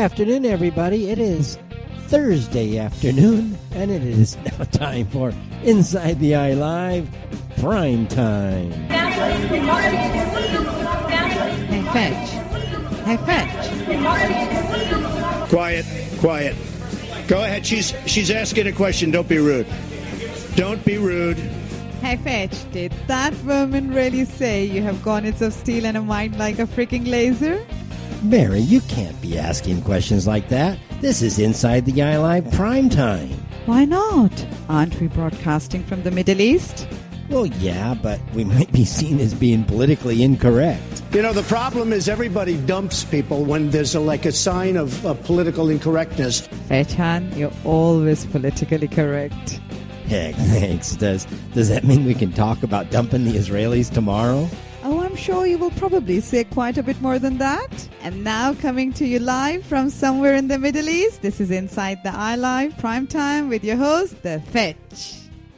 afternoon, everybody. It is Thursday afternoon, and it is now time for Inside the Eye Live Prime Time. Hey, Fetch. Hey, Fetch. Quiet. Go ahead. She's asking a question. Don't be rude. Don't be rude. Hey, Fetch, did that woman really say you have garnets of steel and a mind like a freaking laser? Mary, you can't be asking questions like that. This is Inside the Eye Live Prime Time. Why not? Aren't we broadcasting from the Middle East? Well, yeah, but we might be seen as being politically incorrect. You know, the problem is everybody dumps people when there's a sign of political incorrectness. Fetchan, you're always politically correct. Heck, thanks. Does that mean we can talk about dumping the Israelis tomorrow? Oh, I'm sure you will probably say quite a bit more than that. And now coming to you live from somewhere in the Middle East, this is Inside the Eye Live Prime Time with your host, The Fetch.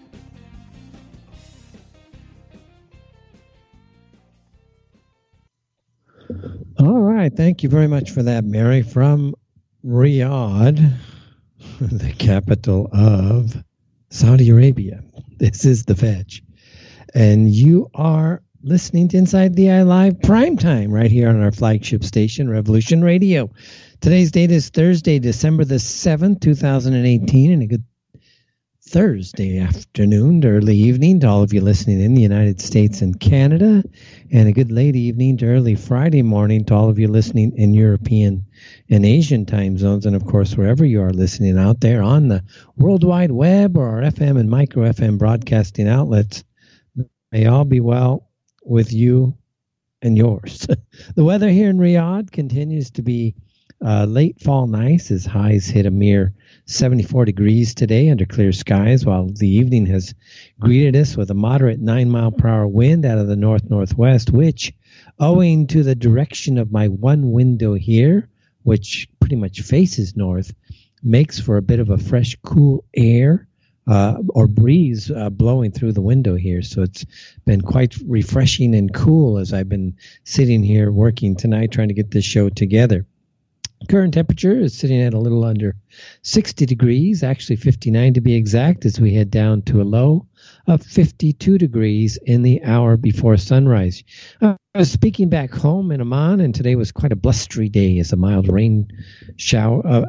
All right. Thank you very much for that, Mary. From Riyadh, the capital of Saudi Arabia. This is The Fetch. And you are listening to Inside the Eye Live Prime Time right here on our flagship station, Revolution Radio. Today's date is Thursday, December the 7th, 2018, and a good Thursday afternoon to early evening to all of you listening in the United States and Canada, and a good late evening to early Friday morning to all of you listening in European and Asian time zones, and of course wherever you are listening out there on the World Wide Web or our FM and micro FM broadcasting outlets. May all be well with you and yours. The weather here in Riyadh continues to be late fall nice as highs hit a mere 74 degrees today under clear skies, while the evening has greeted us with a moderate 9-mile-per-hour wind out of the north-northwest, which, owing to the direction of my one window here, which pretty much faces north, makes for a bit of a fresh, cool air or breeze blowing through the window here. So it's been quite refreshing and cool as I've been sitting here working tonight trying to get this show together. Current temperature is sitting at a little under 60 degrees, actually 59 to be exact, as we head down to a low of 52 degrees in the hour before sunrise. I was speaking back home in Amman, and today was quite a blustery day as a mild rain shower,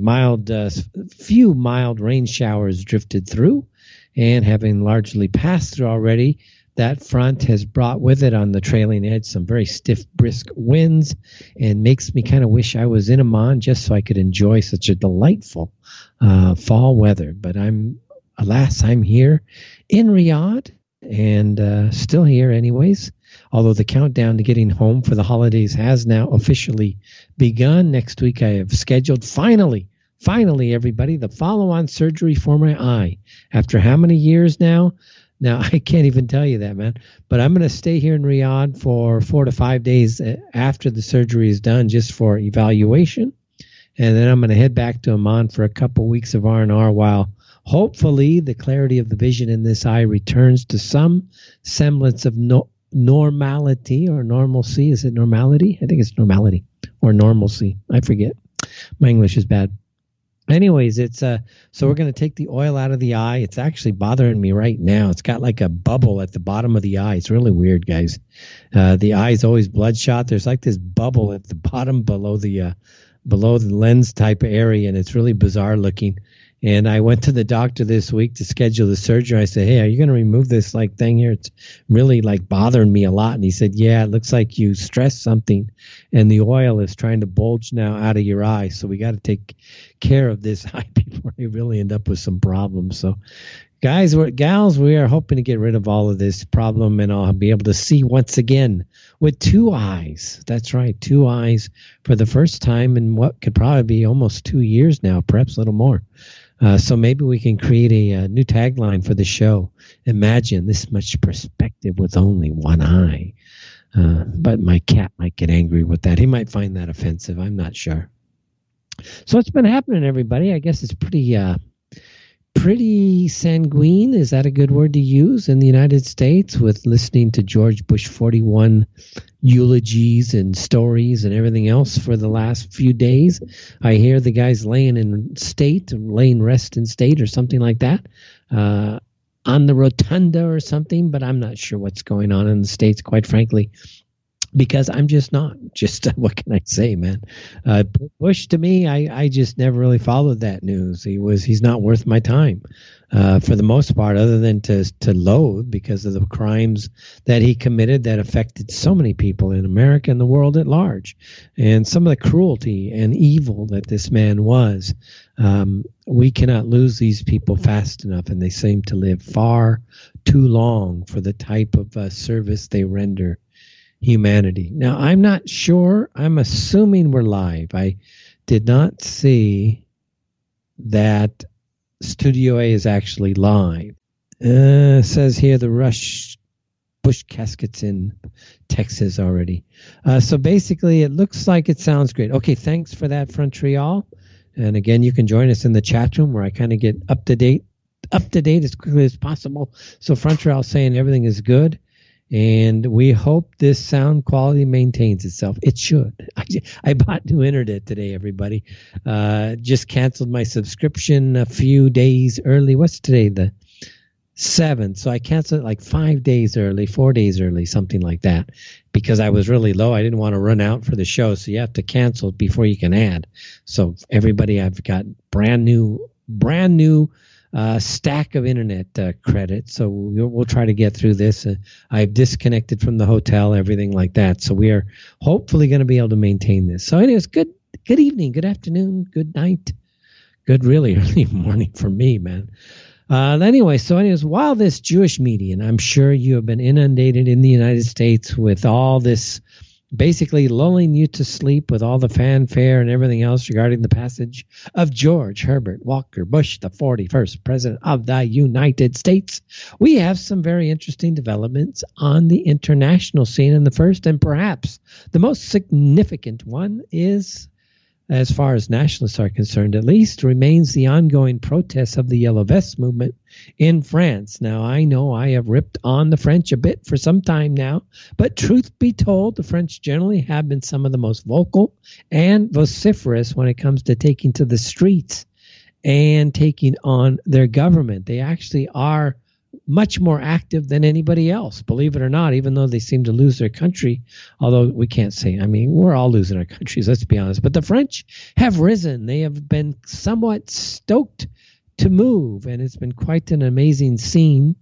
few mild rain showers drifted through, and having largely passed through already, that front has brought with it on the trailing edge some very stiff, brisk winds, and makes me kind of wish I was in Amman just so I could enjoy such a delightful fall weather. But I'm here in Riyadh, and still here anyways, although the countdown to getting home for the holidays has now officially begun. Next week I have scheduled, finally, everybody, the follow-on surgery for my eye. After how many years now? Now, I can't even tell you that, man. But I'm going to stay here in Riyadh for 4 to 5 days after the surgery is done just for evaluation. And then I'm going to head back to Amman for a couple weeks of R&R while hopefully the clarity of the vision in this eye returns to some semblance of normality or normalcy. Is it normality? I think it's normality or normalcy. I forget. My English is bad. Anyways, it's so we're going to take the oil out of the eye. It's actually bothering me right now. It's got like a bubble at the bottom of the eye. It's really weird, guys. The eye is always bloodshot. There's like this bubble at the bottom below the lens type area, and it's really bizarre looking. And I went to the doctor this week to schedule the surgery. I said, hey, are you going to remove this thing here? It's really bothering me a lot. And he said, yeah, it looks like you stressed something and the oil is trying to bulge now out of your eye. So we got to take care of this eye before we really end up with some problems. So guys, gals, we are hoping to get rid of all of this problem, and I'll be able to see once again with 2 eyes. That's right, 2 eyes for the first time in what could probably be almost 2 years now, perhaps a little more. So maybe we can create a new tagline for the show. Imagine this much perspective with only 1 eye. But my cat might get angry with that. He might find that offensive. I'm not sure. So what's been happening, everybody? I guess it's pretty pretty sanguine. Is that a good word to use in the United States, with listening to George Bush 41 eulogies and stories and everything else for the last few days? I hear the guy's laying rest in state or something like that, on the rotunda or something, but I'm not sure what's going on in the States, quite frankly, because I'm just not. What can I say, man? Bush, to me, I just never really followed that news. He's not worth my time, for the most part, other than to loathe because of the crimes that he committed that affected so many people in America and the world at large, and some of the cruelty and evil that this man was. We cannot lose these people fast enough, and they seem to live far too long for the type of service they render humanity. Now, I'm not sure. I'm assuming we're live. I did not see that Studio A is actually live. Says here the Bush casket's in Texas already. So basically, it looks like it sounds great. Okay, thanks for that, Frontrial. And again, you can join us in the chat room where I kind of get up to date as quickly as possible. So Frontrial saying everything is good. And we hope this sound quality maintains itself. It should. I bought new internet today, everybody. Just canceled my subscription a few days early. What's today? The 7th. So I canceled it like 5 days early, 4 days early, something like that, because I was really low. I didn't want to run out for the show. So you have to cancel before you can add. So everybody, I've got brand new stack of internet credit, so we'll try to get through this. I've disconnected from the hotel, everything like that, so we are hopefully going to be able to maintain this. So anyways, good evening, good afternoon, good night, good really early morning for me, man. Anyways, while this Jewish media, and I'm sure you have been inundated in the United States with all this, basically lulling you to sleep with all the fanfare and everything else regarding the passage of George Herbert Walker Bush, the 41st President of the United States, we have some very interesting developments on the international scene. And the first, and perhaps the most significant one, is, as far as nationalists are concerned at least, remains the ongoing protests of the Yellow Vest movement in France. Now, I know I have ripped on the French a bit for some time now, but truth be told, the French generally have been some of the most vocal and vociferous when it comes to taking to the streets and taking on their government. They actually are much more active than anybody else, believe it or not, even though they seem to lose their country. Although we can't say, I mean, we're all losing our countries, let's be honest. But the French have risen. They have been somewhat stoked to move, and it's been quite an amazing scene.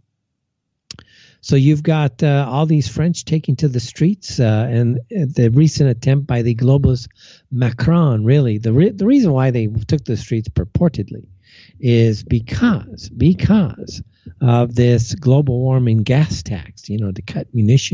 So you've got all these French taking to the streets, and the recent attempt by the globalist Macron, really, the reason why they took the streets purportedly is because of this global warming gas tax, to cut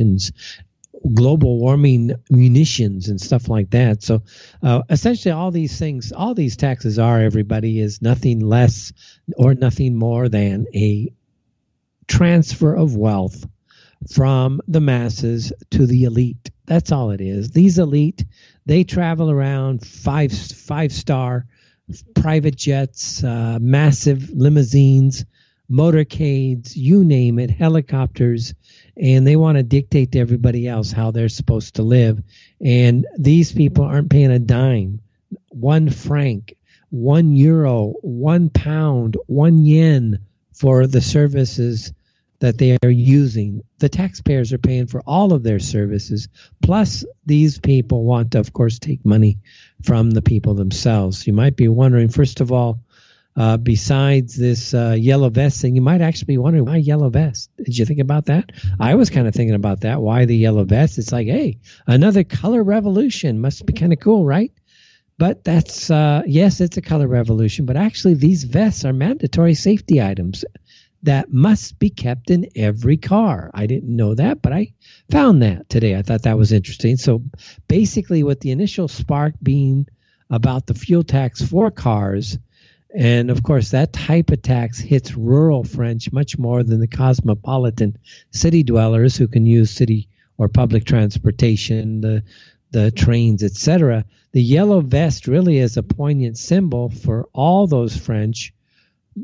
global warming munitions and stuff like that. So essentially all these taxes is nothing less or nothing more than a transfer of wealth from the masses to the elite. That's all it is. These elite, they travel around five-star private jets, massive limousines, motorcades, you name it, helicopters, and they want to dictate to everybody else how they're supposed to live. And these people aren't paying a dime, 1 franc, €1, 1 pound, 1 yen for the services that they are using. The taxpayers are paying for all of their services. Plus, these people want to, of course, take money from the people themselves. You might be wondering, first of all, besides this yellow vest thing, you might actually be wondering, why yellow vest? Did you think about that? I was kind of thinking about that. Why the yellow vest? It's like, hey, another color revolution. Must be kind of cool, right? But that's, yes, it's a color revolution. But actually, these vests are mandatory safety items that must be kept in every car. I didn't know that, but I found that today. I thought that was interesting. So basically, with the initial spark being about the fuel tax for cars, and of course, that type of tax hits rural French much more than the cosmopolitan city dwellers who can use city or public transportation, the trains, etc. The yellow vest really is a poignant symbol for all those French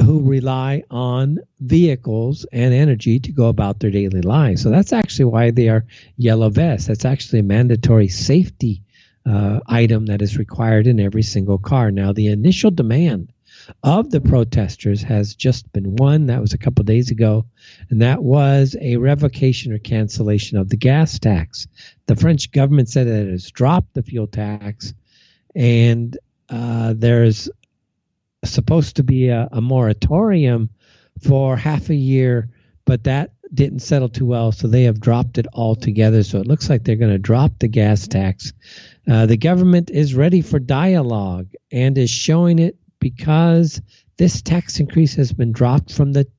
who rely on vehicles and energy to go about their daily lives. So that's actually why they are yellow vests. That's actually a mandatory safety item that is required in every single car. Now, the initial demand of the protesters has just been one. That was a couple of days ago, and that was a revocation or cancellation of the gas tax. The French government said that it has dropped the fuel tax, and there's supposed to be a moratorium for half a year, but that didn't settle too well, so they have dropped it altogether. So it looks like they're going to drop the gas tax. The government is ready for dialogue and is showing it because this tax increase has been dropped from the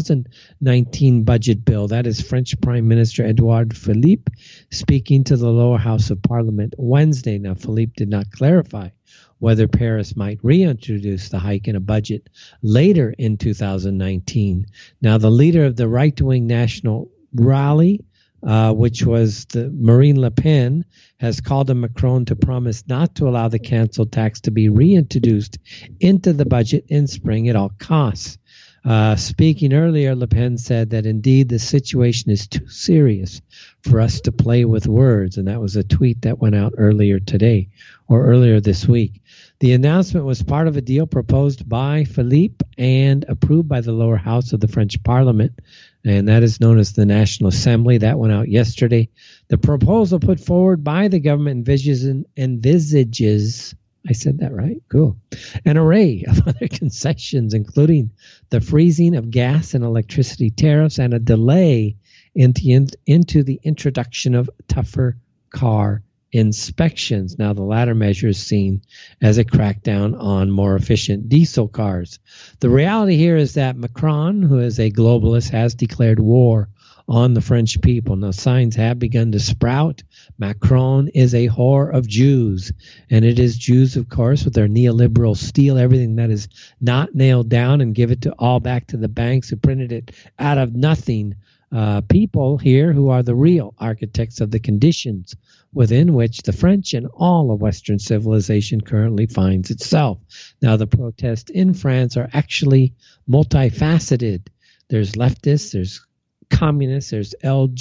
2019 budget bill. That is French Prime Minister Edouard Philippe speaking to the lower house of parliament Wednesday. Now, Philippe did not clarify whether Paris might reintroduce the hike in a budget later in 2019. Now, the leader of the right-wing National Rally, which was the Marine Le Pen, has called on Macron to promise not to allow the canceled tax to be reintroduced into the budget in spring at all costs. Speaking earlier, Le Pen said that indeed the situation is too serious for us to play with words, and that was a tweet that went out earlier today or earlier this week. The announcement was part of a deal proposed by Philippe and approved by the lower house of the French Parliament, and that is known as the National Assembly. That went out yesterday. The proposal put forward by the government envisages, I said that right? Cool. An array of other concessions, including the freezing of gas and electricity tariffs and a delay into the introduction of tougher car inspections. Now, the latter measure is seen as a crackdown on more efficient diesel cars. The reality here is that Macron, who is a globalist, has declared war on the French people. Now, signs have begun to sprout. Macron is a whore of Jews, and it is Jews, of course, with their neoliberal steal everything that is not nailed down and give it all back to the banks who printed it out of nothing. People here who are the real architects of the conditions within which the French and all of Western civilization currently finds itself. Now, the protests in France are actually multifaceted. There's leftists, there's communists, there's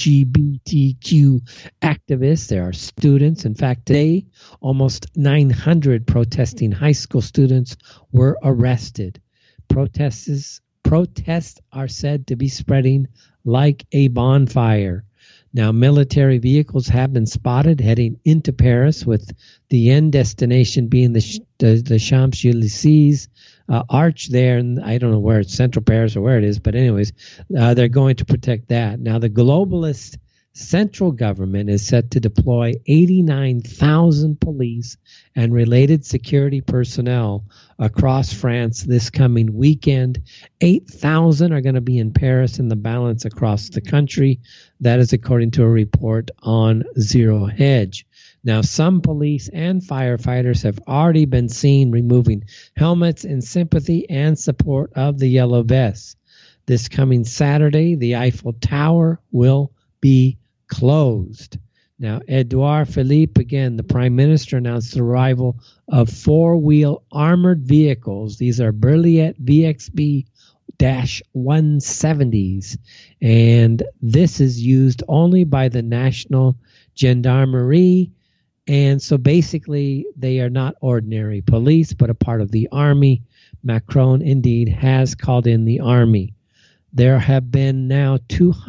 LGBTQ activists, there are students. In fact, today, almost 900 protesting high school students were arrested. Protests are said to be spreading like a bonfire. Now, military vehicles have been spotted heading into Paris, with the end destination being the Champs-Élysées arch there. And I don't know where it's, Central Paris or where it is, but anyways, they're going to protect that. Now, the globalist central government is set to deploy 89,000 police and related security personnel across France this coming weekend. 8,000 are going to be in Paris and the balance across the country. That is according to a report on Zero Hedge. Now, some police and firefighters have already been seen removing helmets in sympathy and support of the yellow vests. This coming Saturday, the Eiffel Tower will be closed. Now, Edouard Philippe, again, the prime minister, announced the arrival of four-wheel armored vehicles. These are Berliet VXB-170s, and this is used only by the National Gendarmerie. And so basically, they are not ordinary police, but a part of the army. Macron, indeed, has called in the army. There have been now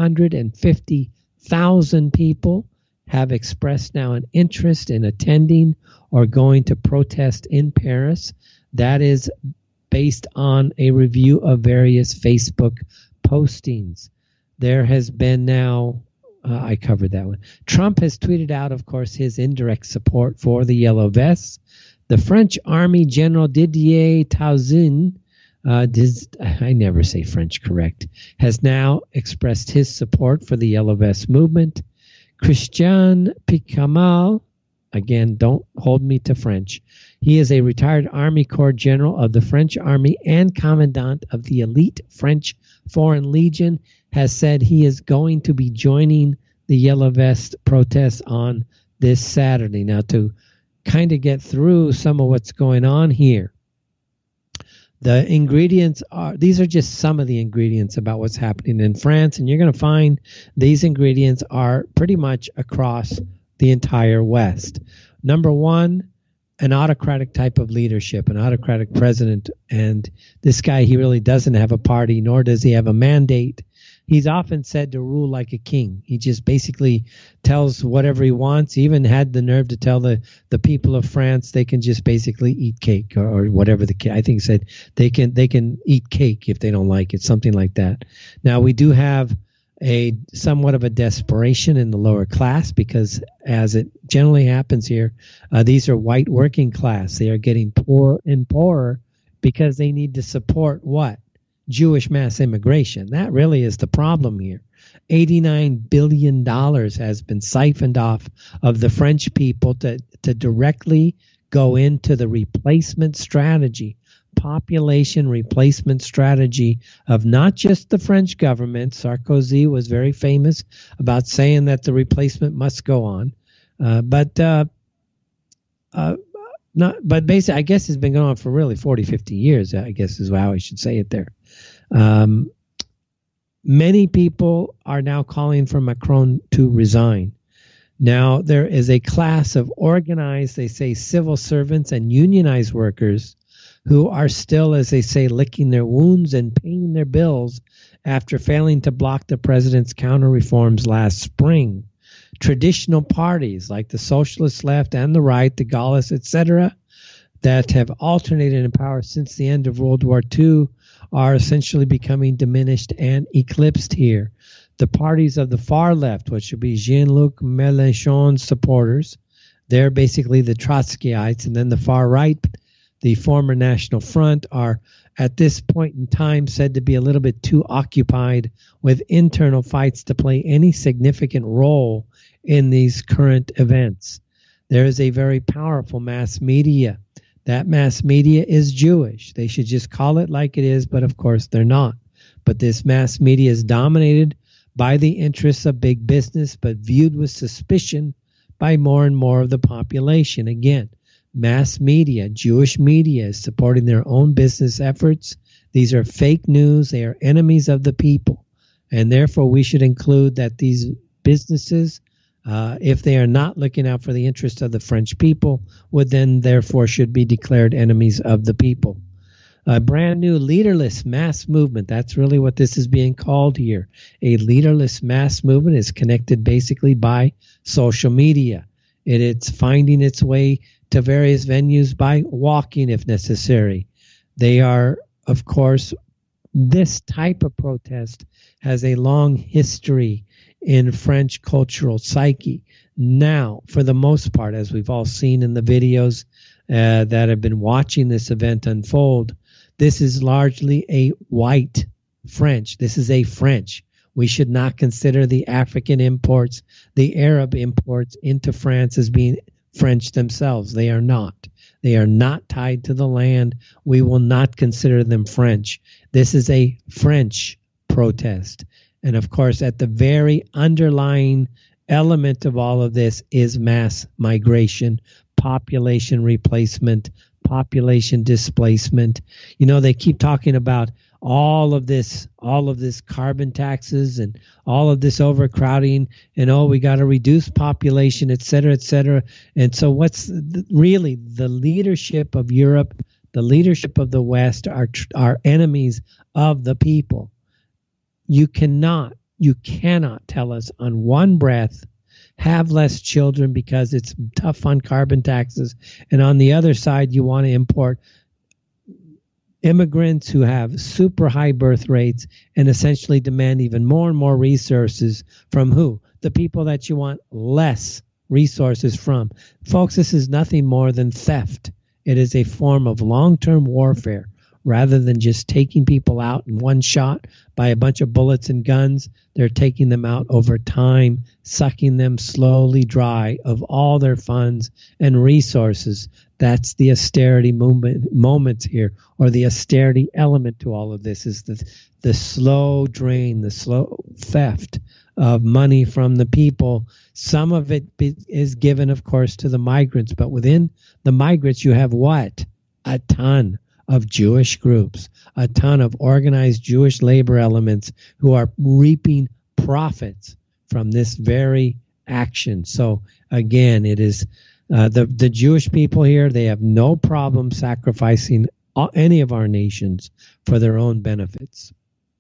250,000 people have expressed now an interest in attending or going to protest in Paris. That is based on a review of various Facebook postings. There has been now, I covered that one. Trump has tweeted out, of course, his indirect support for the yellow vests. The French Army General Didier Tauzin, I never say French correct, has now expressed his support for the yellow vest movement. Christian Picamal, again, don't hold me to French. He is a retired Army Corps General of the French Army and Commandant of the elite French Foreign Legion, has said he is going to be joining the Yellow Vest protests on this Saturday. Now, to kind of get through some of what's going on here, The ingredients these are just some of the ingredients about what's happening in France, and you're going to find these ingredients are pretty much across the entire West. Number one, an autocratic type of leadership, an autocratic president. And this guy, he really doesn't have a party, nor does he have a mandate. He's often said to rule like a king. He just basically tells whatever he wants. He even had the nerve to tell the people of France they can just basically eat cake or whatever I think he said they can eat cake if they don't like it, something like that. Now we do have a somewhat of a desperation in the lower class because, as it generally happens here, these are white working class. They are getting poorer and poorer because they need to support what? Jewish mass immigration. That really is the problem here. $89 billion has been siphoned off of the French people to directly go into the replacement strategy, population replacement strategy of not just the French government. Sarkozy was very famous about saying that the replacement must go on. But basically, I guess it's been going on for really 40, 50 years, I guess is how I should say it there. Many people are now calling for Macron to resign. Now, there is a class of organized, they say, civil servants and unionized workers who are still, as they say, licking their wounds and paying their bills after failing to block the president's counter reforms last spring. Traditional parties like the socialist left and the right, the Gaullists, etc., that have alternated in power since the end of World War II are essentially becoming diminished and eclipsed here. The parties of the far left, which would be Jean-Luc Mélenchon's supporters, they're basically the Trotskyites, and then the far right, the former National Front, are at this point in time said to be a little bit too occupied with internal fights to play any significant role in these current events. There is a very powerful mass media. That mass media is Jewish. They should just call it like it is, but of course they're not. But this mass media is dominated by the interests of big business, but viewed with suspicion by more and more of the population. Again, mass media, Jewish media, is supporting their own business efforts. These are fake news. They are enemies of the people. And therefore, we should include that these businesses, if they are not looking out for the interests of the French people, would then therefore should be declared enemies of the people. A brand new leaderless mass movement. That's really what this is being called here. A leaderless mass movement is connected basically by social media. It's finding its way to various venues by walking if necessary. They are, of course, this type of protest has a long history in French cultural psyche. Now, for the most part, as we've all seen in the videos that have been watching this event unfold, this is largely a white French. This is a French. We should not consider the African imports, the Arab imports into France as being French themselves. They are not. They are not tied to the land. We will not consider them French. This is a French protest. And of course, at the very underlying element of all of this is mass migration, population replacement, population displacement. You know, they keep talking about all of this carbon taxes and all of this overcrowding and, we got to reduce population, et cetera, et cetera. And so what's really the leadership of Europe, the leadership of the West are enemies of the people. You cannot tell us on one breath, have less children because it's tough on carbon taxes, and on the other side you want to import immigrants who have super high birth rates and essentially demand even more and more resources from who? The people that you want less resources from. Folks, this is nothing more than theft. It is a form of long-term warfare. Rather than just taking people out in one shot by a bunch of bullets and guns, they're taking them out over time, sucking them slowly dry of all their funds and resources. That's the austerity moment here, or the austerity element to all of this, is the slow drain, the slow theft of money from the people. Some of it is given, of course, to the migrants, but within the migrants you have what? A ton of Jewish groups, a ton of organized Jewish labor elements who are reaping profits from this very action. So again, it is the Jewish people here, they have no problem sacrificing any of our nations for their own benefits.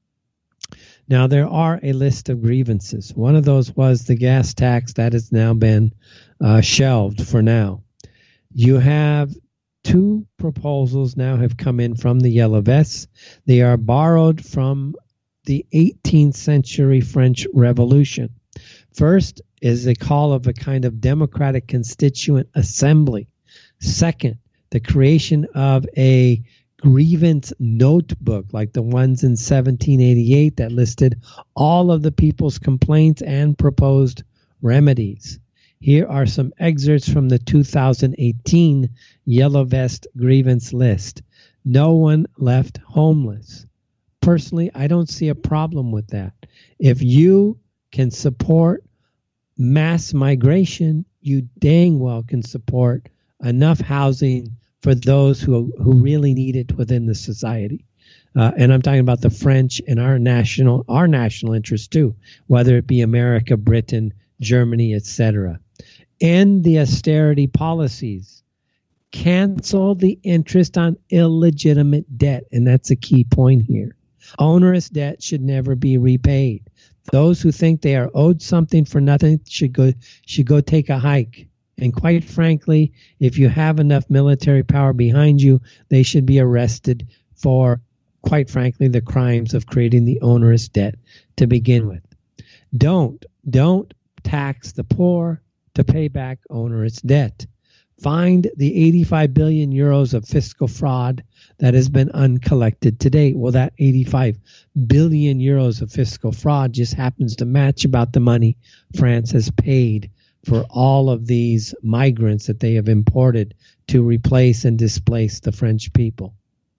Now, there are a list of grievances. One of those was the gas tax that has now been shelved for now. You have two proposals now have come in from the Yellow Vests. They are borrowed from the 18th century French Revolution. First is a call of a kind of democratic constituent assembly. Second, the creation of a grievance notebook like the ones in 1788 that listed all of the people's complaints and proposed remedies. Here are some excerpts from the 2018 Yellow Vest grievance list. No one left homeless. Personally, I don't see a problem with that. If you can support mass migration, you dang well can support enough housing for those who really need it within the society. And I'm talking about the French and our national interest too, whether it be America, Britain, Germany, etc. End the austerity policies. Cancel the interest on illegitimate debt, and that's a key point here. Onerous debt should never be repaid. Those who think they are owed something for nothing should go take a hike. And quite frankly, if you have enough military power behind you, they should be arrested for, quite frankly, the crimes of creating the onerous debt to begin with. Don't tax the poor to pay back onerous debt. Find the 85 billion euros of fiscal fraud that has been uncollected to date. Well, that 85 billion euros of fiscal fraud just happens to match about the money France has paid for all of these migrants that they have imported to replace and displace the French people.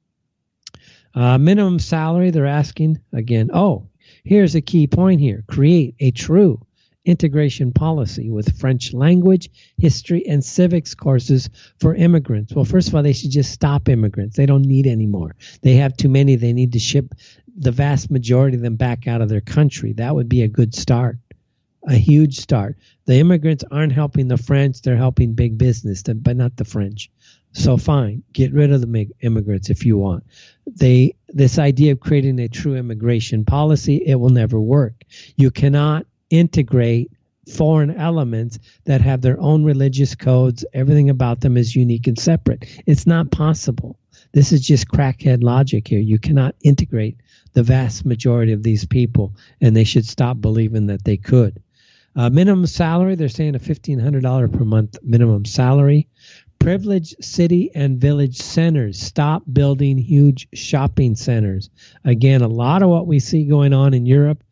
Minimum salary, they're asking again. Oh, here's a key point here. Create a true integration policy with French language, history, and civics courses for immigrants. Well, first of all, they should just stop immigrants. They don't need any more. They have too many. They need to ship the vast majority of them back out of their country. That would be a good start. A huge start. The immigrants aren't helping the French, they're helping big business, but not the French. So fine, get rid of the immigrants if you want. This idea of creating a true immigration policy, it will never work. You cannot integrate foreign elements that have their own religious codes. Everything about them is unique and separate. It's not possible. This is just crackhead logic here. You cannot integrate the vast majority of these people, and they should stop believing that they could. Minimum salary, they're saying a $1,500 per month minimum salary. Privileged city and village centers. Stop building huge shopping centers. Again, a lot of what we see going on in Europe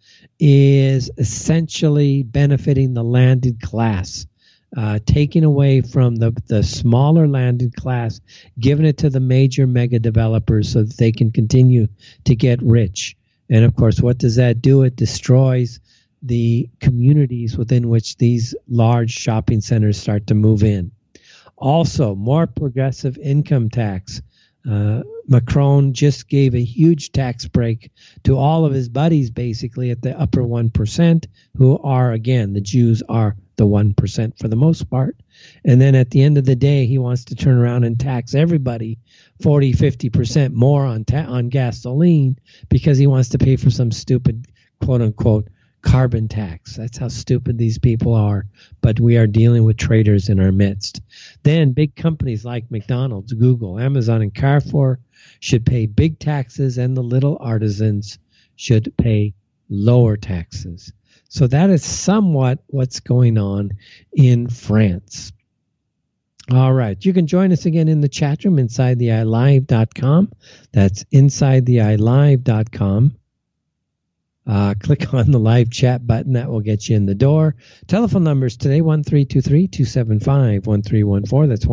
is essentially benefiting the landed class, taking away from the smaller landed class, giving it to the major mega developers so that they can continue to get rich. And of course, what does that do? It destroys the communities within which these large shopping centers start to move in. Also, more progressive income tax. Macron just gave a huge tax break to all of his buddies, basically at the upper 1%, who are, again, the Jews are the 1% for the most part. And then at the end of the day, he wants to turn around and tax everybody 40, 50% more on gasoline because he wants to pay for some stupid, quote unquote, carbon tax. That's how stupid these people are. But we are dealing with traitors in our midst. Then big companies like McDonald's, Google, Amazon, and Carrefour should pay big taxes, and the little artisans should pay lower taxes. So that is somewhat what's going on in France. All right. You can join us again in the chat room, InsideTheEyeLive.com. That's InsideTheEyeLive.com. Click on the live chat button. That will get you in the door. Telephone numbers today, 1-323-275-1314. That's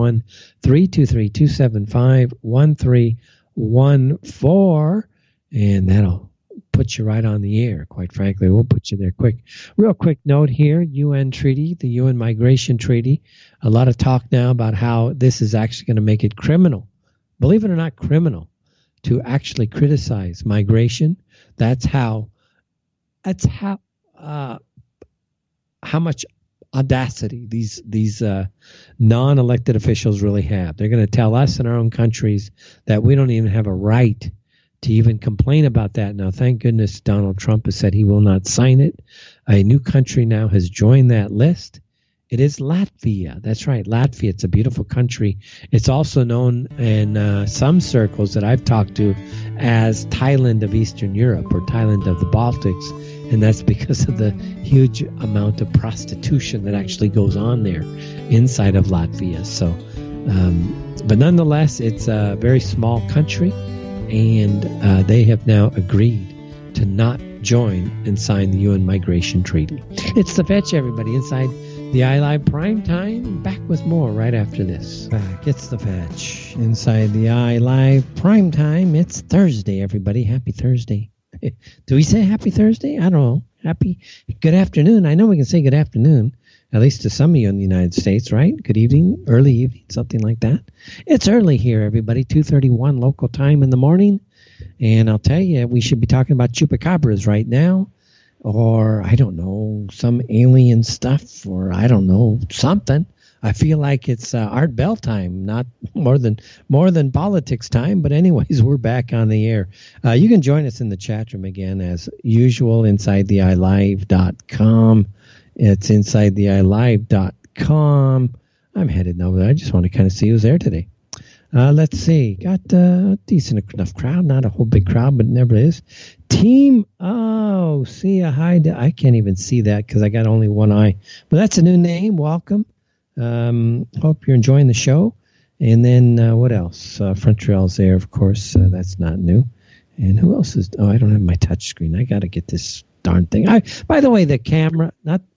1-323-275-1314. And that'll put you right on the air, quite frankly. We'll put you there quick. Real quick note here, UN Treaty, the UN Migration Treaty. A lot of talk now about how this is actually going to make it criminal. Believe it or not, criminal to actually criticize migration. That's how much audacity these non-elected officials really have. They're going to tell us in our own countries that we don't even have a right to even complain about that. Now, thank goodness Donald Trump has said he will not sign it. A new country now has joined that list. It is Latvia. That's right, Latvia. It's a beautiful country. It's also known in some circles that I've talked to as Thailand of Eastern Europe or Thailand of the Baltics, and that's because of the huge amount of prostitution that actually goes on there inside of Latvia. So, but nonetheless, it's a very small country, and they have now agreed to not join and sign the UN Migration Treaty. It's The Fetch, everybody, inside the iLive Prime Time. Back with more right after this. Back, it's The Fetch inside the iLive Prime Time. It's Thursday, everybody. Happy Thursday. Do we say happy Thursday? I don't know. Good afternoon. I know we can say good afternoon, at least to some of you in the United States, right? Good evening, early evening, something like that. It's early here, everybody. 2:31 local time in the morning. And I'll tell you, we should be talking about chupacabras right now. Or, I don't know, some alien stuff, or I don't know, something. I feel like it's Art Bell time, not more than politics time. But anyways, we're back on the air. You can join us in the chat room again, as usual, InsideTheEyeLive.com. It's InsideTheEyeLive.com. I'm headed over there. I just want to kind of see who's there today. Let's see. Got a decent enough crowd. Not a whole big crowd, but it never is. Team. Oh, see a hi. I can't even see that because I got only one eye. But that's a new name. Welcome. Hope you're enjoying the show. And then what else? Frontrell's there, of course. That's not new. And who else is? Oh, I don't have my touch screen. I got to get this darn thing. By the way, the camera.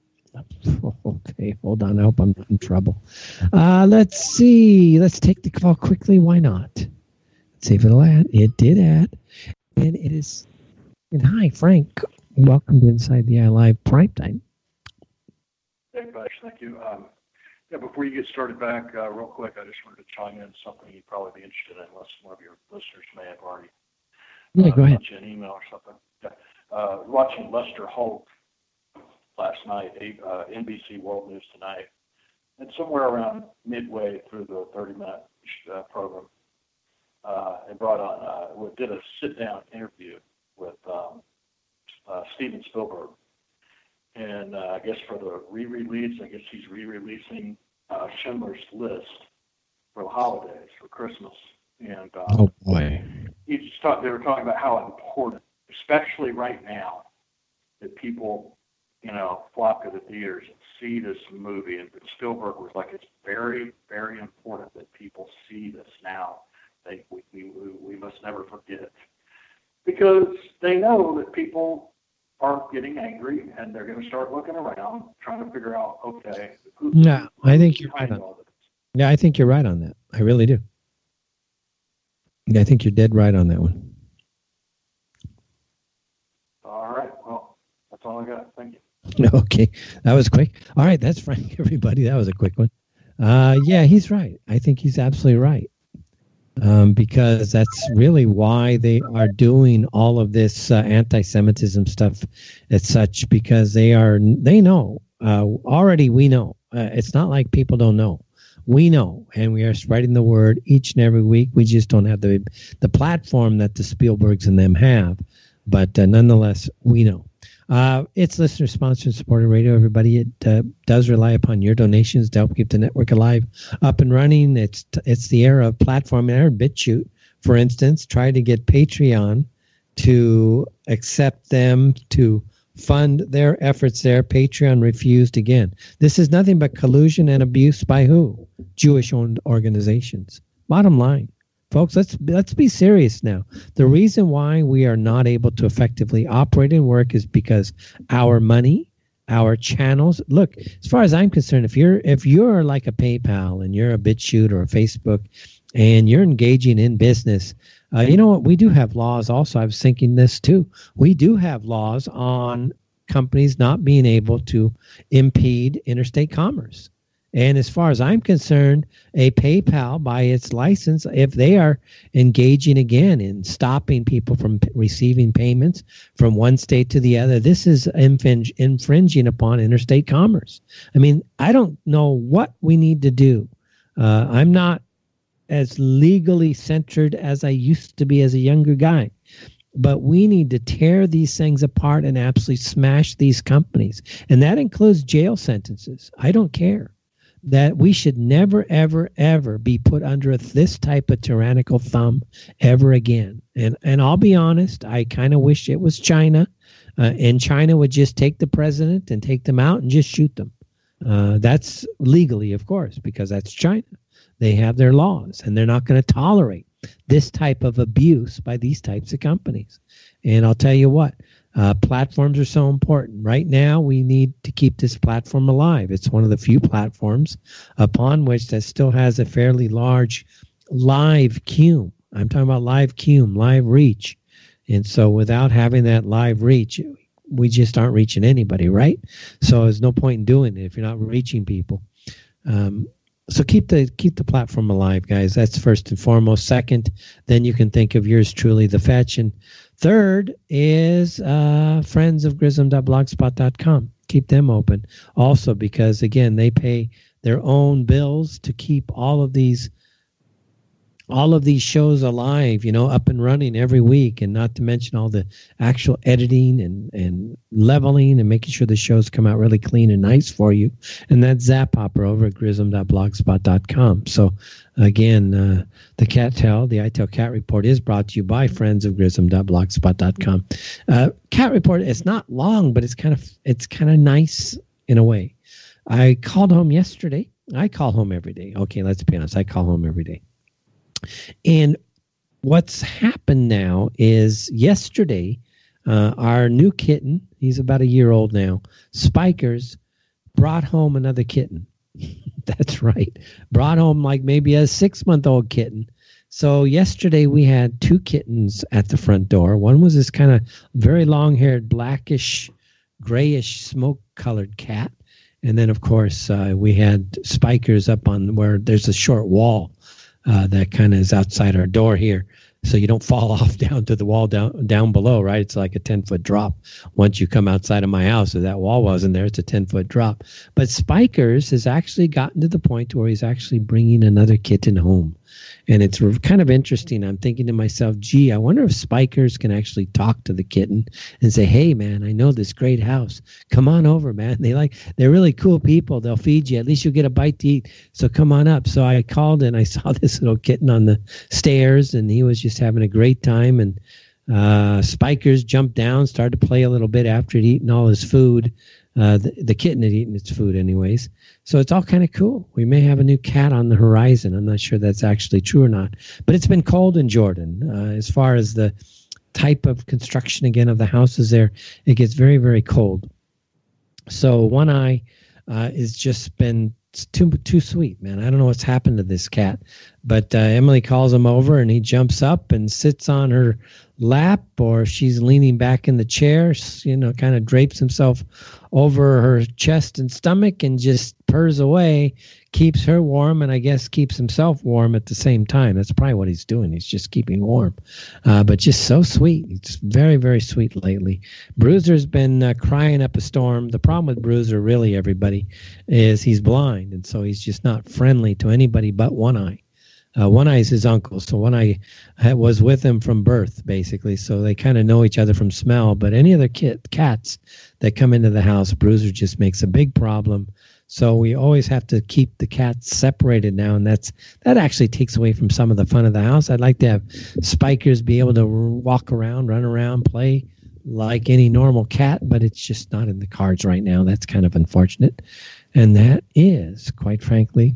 Okay, hold on. I hope I'm not in trouble. Let's see. Let's take the call quickly. Why not? Let's see if it'll add. It did add. And it is. And hi, Frank. Welcome to Inside the Eye Live Primetime. Hey, Bush. Thank you. Before you get started back, real quick, I just wanted to chime in something you'd probably be interested in, unless one of your listeners may have already go ahead. sent you an email or something. Watching Lester Holt last night, NBC World News Tonight, and somewhere around midway through the 30-minute program, it brought on, did a sit-down interview with Steven Spielberg. And I guess for the re-release, I guess he's re-releasing Schindler's List for the holidays, for Christmas. And oh boy, they were talking about how important, especially right now, that people, flock to the theaters and see this movie. And Spielberg was like, it's very, very important that people see this now. We must never forget, because they know that people are getting angry, and they're going to start looking around, trying to figure out, okay, I think you're right on. Yeah, I think you're right on that. I really do. Yeah, I think you're dead right on that one. All right. Well, that's all I got. Thank you. Okay, that was quick. All right, that's Frank, everybody. That was a quick one. Yeah, he's right. I think he's absolutely right. Because that's really why they are doing all of this anti-Semitism stuff as such, because they know, already we know. It's not like people don't know. We know, and we are spreading the word each and every week. We just don't have the platform that the Spielbergs and them have, but nonetheless, we know. It's listener-sponsored, supported radio, everybody. It does rely upon your donations to help keep the network alive, up and running. It's the era of platform era. BitChute, for instance, tried to get Patreon to accept them to fund their efforts there. Patreon refused again. This is nothing but collusion and abuse by who? Jewish-owned organizations. Bottom line. Folks, let's be serious now. The reason why we are not able to effectively operate and work is because our money, our channels. Look, as far as I'm concerned, if you're like a PayPal and you're a BitChute or a Facebook, and you're engaging in business, you know what? We do have laws. Also, I was thinking this too. We do have laws on companies not being able to impede interstate commerce. And as far as I'm concerned, a PayPal, by its license, if they are engaging again in stopping people from receiving payments from one state to the other, this is infringing upon interstate commerce. I mean, I don't know what we need to do. I'm not as legally centered as I used to be as a younger guy. But we need to tear these things apart and absolutely smash these companies. And that includes jail sentences. I don't care. That we should never, ever, ever be put under this type of tyrannical thumb ever again. And I'll be honest, I kind of wish it was China, and China would just take the president and take them out and just shoot them. That's legally, of course, because that's China. They have their laws, and they're not going to tolerate this type of abuse by these types of companies. And I'll tell you what, platforms are so important. Right now, we need to keep this platform alive. It's one of the few platforms upon which that still has a fairly large live queue. I'm talking about live queue, live reach. And so without having that live reach, we just aren't reaching anybody, right? So there's no point in doing it if you're not reaching people. So keep the platform alive, guys. That's first and foremost. Second, then you can think of yours truly, The Fetch. And third is friends of grism.blogspot.com. Keep them open also, because again, they pay their own bills to keep all of these shows alive, up and running every week, and not to mention all the actual editing and leveling and making sure the shows come out really clean and nice for you. And that's Zap Hopper over at grism.blogspot.com. So again, the iTell Cat Report is brought to you by friends of grism.blogspot.com. Cat Report is not long, but it's kind of nice in a way. I called home yesterday. I call home every day. Okay, let's be honest. I call home every day. And what's happened now is yesterday, our new kitten, he's about a year old now, Spikers, brought home another kitten. That's right. Brought home like maybe a 6-month-old kitten. So yesterday we had 2 kittens at the front door. One was this kind of very long-haired, blackish, grayish, smoke-colored cat. And then, of course, we had Spikers up on where there's a short wall that kind of is outside our door here, so you don't fall off down to the wall down below, right? It's like a 10-foot drop. Once you come outside of my house, if that wall wasn't there, it's a 10-foot drop. But Spikers has actually gotten to the point where he's actually bringing another kitten home. And it's kind of interesting. I'm thinking to myself, gee, I wonder if Spikers can actually talk to the kitten and say, hey, man, I know this great house. Come on over, man. They're really cool people. They'll feed you. At least you'll get a bite to eat. So come on up. So I called and I saw this little kitten on the stairs, and he was just having a great time. And Spikers jumped down, started to play a little bit after he'd eaten all his food. The kitten had eaten its food anyways. So it's all kind of cool. We may have a new cat on the horizon. I'm not sure that's actually true or not. But it's been cold in Jordan. As far as the type of construction, again, of the houses there, it gets very, very cold. So One Eye has just been too sweet, man. I don't know what's happened to this cat. But Emily calls him over, and he jumps up and sits on her lap, or she's leaning back in the chair, kind of drapes himself over her chest and stomach and just purrs away, keeps her warm, and I guess keeps himself warm at the same time. That's probably what he's doing. He's just keeping warm. But just so sweet. It's very, very sweet lately. Bruiser's been crying up a storm. The problem with Bruiser, really, everybody, is he's blind, and so he's just not friendly to anybody but One Eye. One Eye is his uncle, so One Eye was with him from birth, basically, so they kind of know each other from smell. But any other cats that come into the house, Bruiser just makes a big problem. So we always have to keep the cats separated now, and that actually takes away from some of the fun of the house. I'd like to have Spikers be able to walk around, run around, play like any normal cat, but it's just not in the cards right now. That's kind of unfortunate. And that is, quite frankly,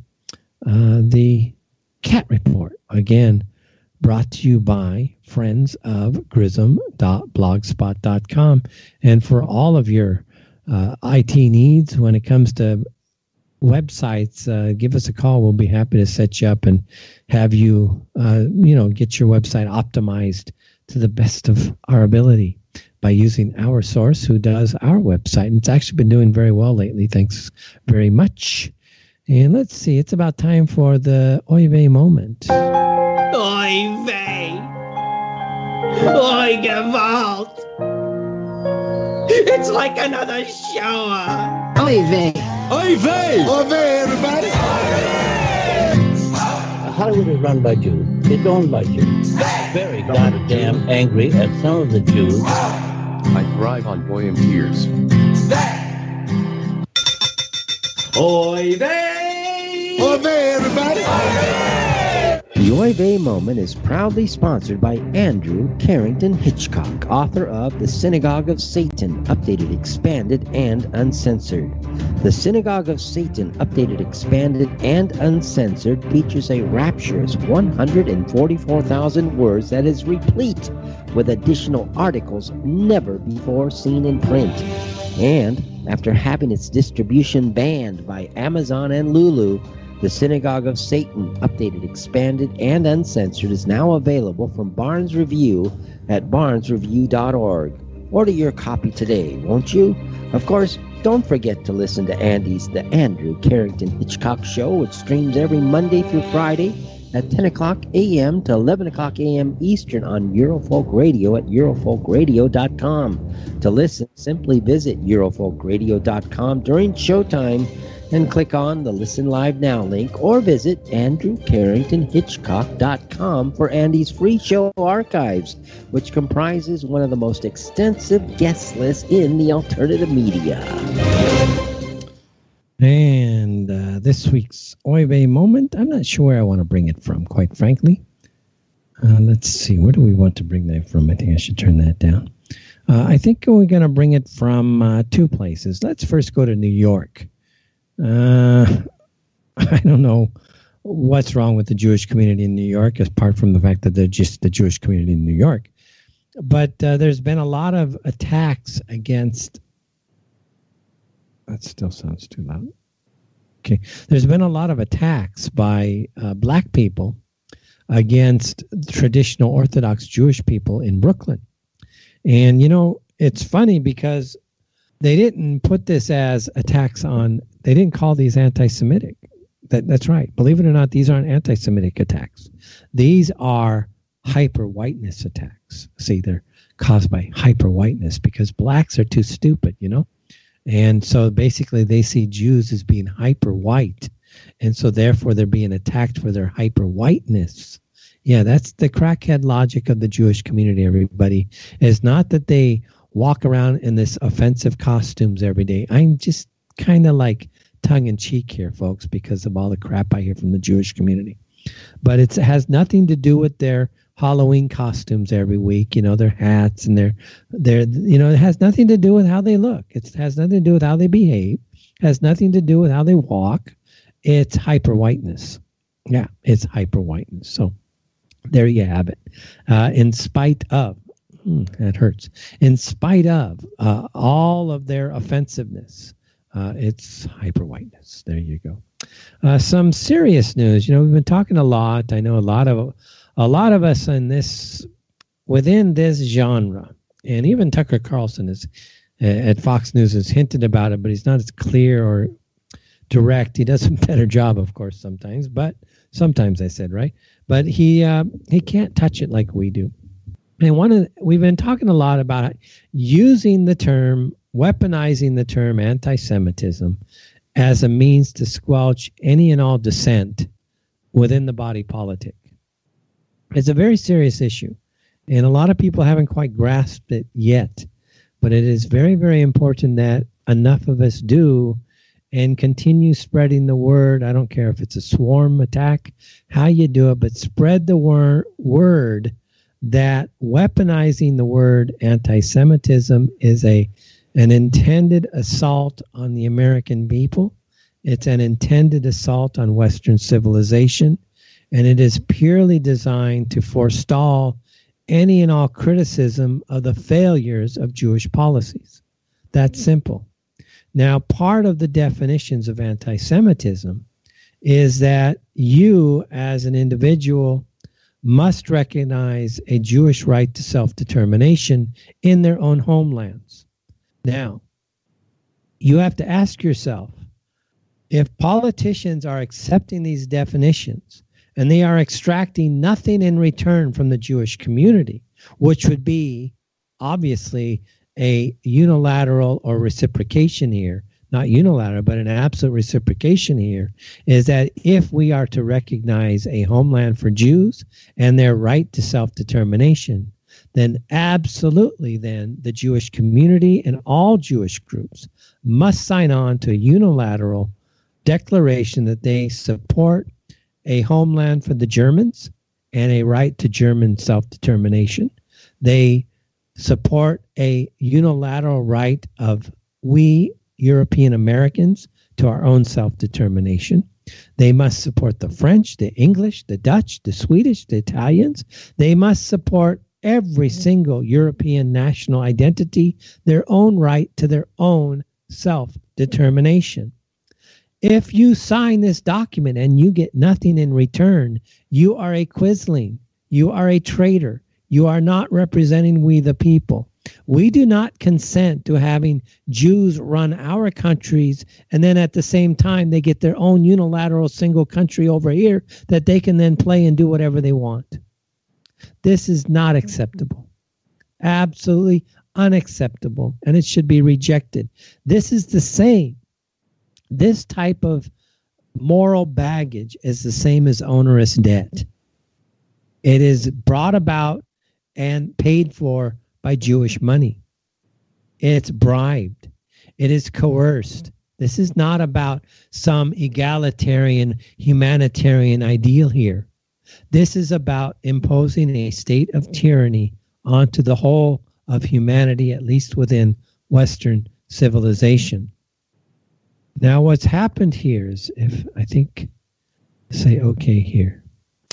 the Cat Report, again, brought to you by friends of grism.blogspot.com. And for all of your IT needs when it comes to websites, give us a call. We'll be happy to set you up and have you, get your website optimized to the best of our ability by using our source who does our website. And it's actually been doing very well lately. Thanks very much. And let's see, it's about time for the Oy vey moment. Oy vey! Oy gewalt! It's like another shower! Oy vey! Oy vey! Oy vey, everybody! Hollywood is run by Jews. It's owned by Jews. Very goddamn angry at some of the Jews. I thrive on boy and tears. Oy vey! Oy vey, everybody! The Oy vey moment is proudly sponsored by Andrew Carrington Hitchcock, author of The Synagogue of Satan, Updated, Expanded, and Uncensored. The Synagogue of Satan, Updated, Expanded, and Uncensored features a rapturous 144,000 words that is replete with additional articles never before seen in print. And after having its distribution banned by Amazon and Lulu, The Synagogue of Satan, Updated, Expanded, and Uncensored is now available from Barnes Review at barnesreview.org. Order your copy today, won't you? Of course, don't forget to listen to Andy's The Andrew Carrington Hitchcock Show, which streams every Monday through Friday at 10 o'clock a.m. to 11 o'clock a.m. Eastern on Eurofolk Radio at eurofolkradio.com. To listen, simply visit eurofolkradio.com during showtime and click on the Listen Live Now link, or visit andrewcarringtonhitchcock.com for Andy's free show archives, which comprises one of the most extensive guest lists in the alternative media. And this week's Oy vey moment, I'm not sure where I want to bring it from, quite frankly. Let's see, where do we want to bring that from? I think I should turn that down. I think we're going to bring it from two places. Let's first go to New York. I don't know what's wrong with the Jewish community in New York, apart from the fact that they're just the Jewish community in New York. But there's been a lot of attacks against... That still sounds too loud. Okay. There's been a lot of attacks by black people against traditional Orthodox Jewish people in Brooklyn. And, you know, it's funny because they didn't put this as attacks on... They didn't call these anti-Semitic. That's right. Believe it or not, these aren't anti-Semitic attacks. These are hyper-whiteness attacks. See, they're caused by hyper-whiteness because blacks are too stupid, you know? And so basically they see Jews as being hyper-white. And so therefore they're being attacked for their hyper-whiteness. Yeah, that's the crackhead logic of the Jewish community, everybody. It's not that they walk around in this offensive costumes every day. I'm just kind of like tongue-in-cheek here, folks, because of all the crap I hear from the Jewish community. But it has nothing to do with their Halloween costumes every week, you know, their hats and their you know, it has nothing to do with how they look. It has nothing to do with how they behave. It has nothing to do with how they walk. It's hyper-whiteness. Yeah, it's hyper-whiteness. So there you have it. In spite of, that hurts. In spite of all of their offensiveness, it's hyper-whiteness. There you go. Some serious news. You know, we've been talking a lot. I know a lot of us within this genre, and even Tucker Carlson is at Fox News has hinted about it, but he's not as clear or direct. He does a better job, of course, sometimes, but sometimes I said, right? But he can't touch it like we do. And we've been talking a lot about weaponizing the term anti-Semitism as a means to squelch any and all dissent within the body politic. It's a very serious issue, and a lot of people haven't quite grasped it yet, but it is very, very important that enough of us do and continue spreading the word. I don't care if it's a swarm attack, how you do it, but spread the word that weaponizing the word anti-Semitism is an intended assault on the American people. It's an intended assault on Western civilization, and it is purely designed to forestall any and all criticism of the failures of Jewish policies. That's simple. Now, part of the definitions of anti-Semitism is that you, as an individual, must recognize a Jewish right to self-determination in their own homelands. Now, you have to ask yourself, If politicians are accepting these definitions and they are extracting nothing in return from the Jewish community, which would be obviously a unilateral or reciprocation here, not unilateral, but an absolute reciprocation here, is that if we are to recognize a homeland for Jews and their right to self-determination, then absolutely then the Jewish community and all Jewish groups must sign on to a unilateral declaration that they support a homeland for the Germans and a right to German self-determination. They support a unilateral right of we European Americans to our own self-determination. They must support the French, the English, the Dutch, the Swedish, the Italians. They must support every single European national identity, their own right to their own self-determination. If you sign this document and you get nothing in return, you are a quisling. You are a traitor. You are not representing we the people. We do not consent to having Jews run our countries and then at the same time they get their own unilateral single country over here that they can then play and do whatever they want. This is not acceptable. Absolutely unacceptable, and it should be rejected. This is the same. This type of moral baggage is the same as onerous debt. It is brought about and paid for by Jewish money. It's bribed. It is coerced. This is not about some egalitarian, humanitarian ideal here. This is about imposing a state of tyranny onto the whole of humanity, at least within Western civilization. Now, what's happened here is, if I think, say okay here.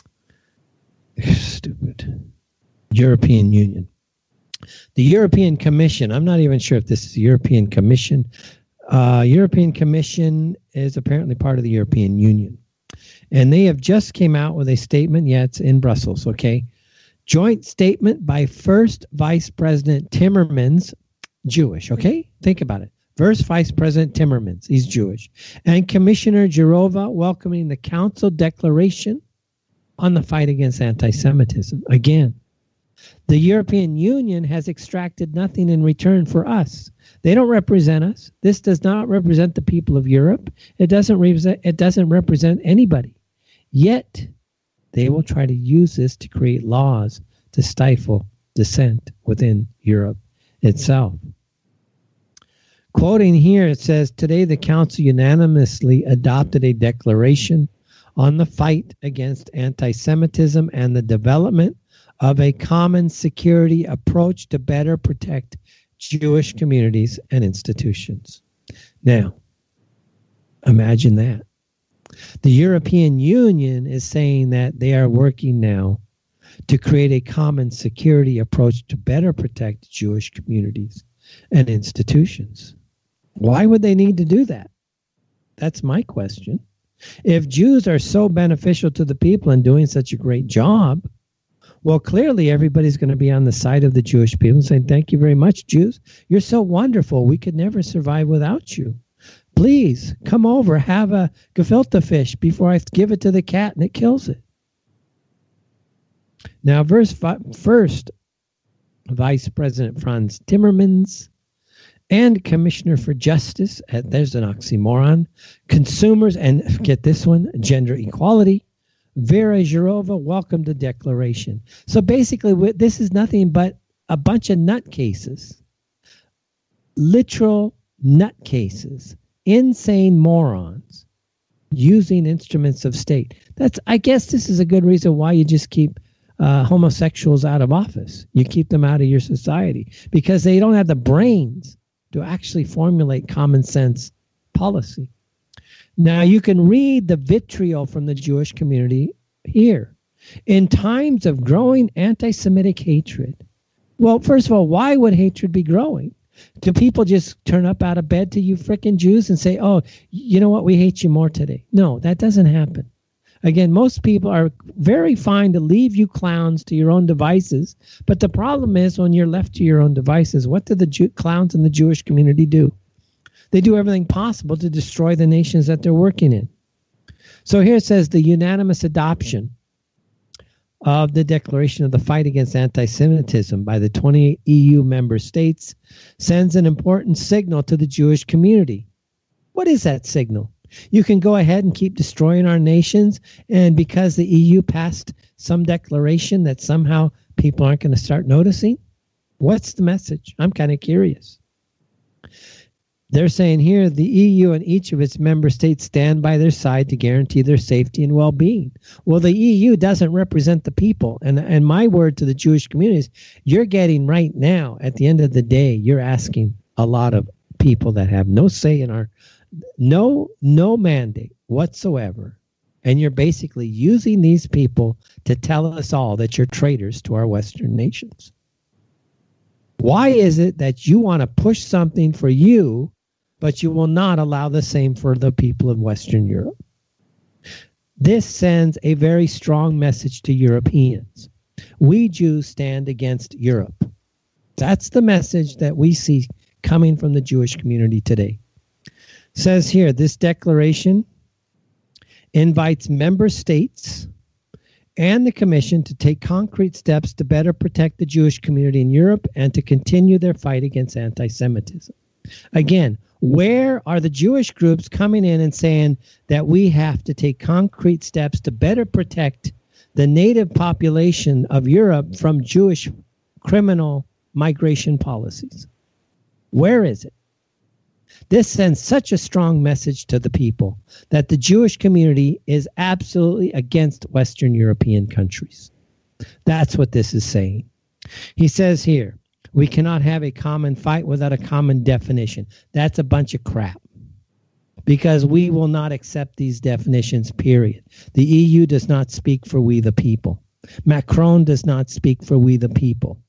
Stupid. European Union. The European Commission, I'm not even sure if this is the European Commission. European Commission is apparently part of the European Union. And they have just came out with a statement. Yeah, it's in Brussels, okay? Joint statement by First Vice President Timmermans, Jewish, okay? Think about it. First Vice President Timmermans, he's Jewish. And Commissioner Jourova welcoming the Council Declaration on the fight against anti-Semitism. Again, the European Union has extracted nothing in return for us. They don't represent us. This does not represent the people of Europe. It doesn't represent anybody. Yet, they will try to use this to create laws to stifle dissent within Europe itself. Quoting here, it says, today the Council unanimously adopted a declaration on the fight against anti-Semitism and the development of a common security approach to better protect Jewish communities and institutions. Now, imagine that. The European Union is saying that they are working now to create a common security approach to better protect Jewish communities and institutions. Why would they need to do that? That's my question. If Jews are so beneficial to the people and doing such a great job, well, clearly everybody's going to be on the side of the Jewish people saying, thank you very much, Jews. You're so wonderful. We could never survive without you. Please come over, have a gefilte fish before I give it to the cat and it kills it. Now, first, Vice President Franz Timmermans and Commissioner for Justice, there's an oxymoron, consumers, and get this one, gender equality, Vera Jourova welcomed the declaration. So basically, this is nothing but a bunch of nutcases, literal nutcases, insane morons using instruments of state. I guess this is a good reason why you just keep homosexuals out of office. You keep them out of your society because they don't have the brains to actually formulate common sense policy. Now, you can read the vitriol from the Jewish community here. In times of growing anti-Semitic hatred, well, first of all, why would hatred be growing? Do people just turn up out of bed to you frickin' Jews and say, oh, you know what, we hate you more today? No, that doesn't happen. Again, most people are very fine to leave you clowns to your own devices. But the problem is when you're left to your own devices, what do the clowns in the Jewish community do? They do everything possible to destroy the nations that they're working in. So here it says the unanimous adoption of the Declaration of the Fight Against Anti-Semitism by the 28 EU member states sends an important signal to the Jewish community. What is that signal? You can go ahead and keep destroying our nations, and because the EU passed some declaration that somehow people aren't going to start noticing? What's the message? I'm kind of curious. They're saying here the EU and each of its member states stand by their side to guarantee their safety and well-being. Well, the EU doesn't represent the people. And my word to the Jewish community is you're getting right now, at the end of the day, you're asking a lot of people that have no say in our, no mandate whatsoever. And you're basically using these people to tell us all that you're traitors to our Western nations. Why is it that you want to push something for you, but you will not allow the same for the people of Western Europe? This sends a very strong message to Europeans. We Jews stand against Europe. That's the message that we see coming from the Jewish community today. It says here, this declaration invites member states and the Commission to take concrete steps to better protect the Jewish community in Europe and to continue their fight against anti-Semitism. Again, where are the Jewish groups coming in and saying that we have to take concrete steps to better protect the native population of Europe from Jewish criminal migration policies? Where is it? This sends such a strong message to the people that the Jewish community is absolutely against Western European countries. That's what this is saying. He says here, we cannot have a common fight without a common definition. That's a bunch of crap, because we will not accept these definitions, period. The EU does not speak for we the people. Macron does not speak for we the people.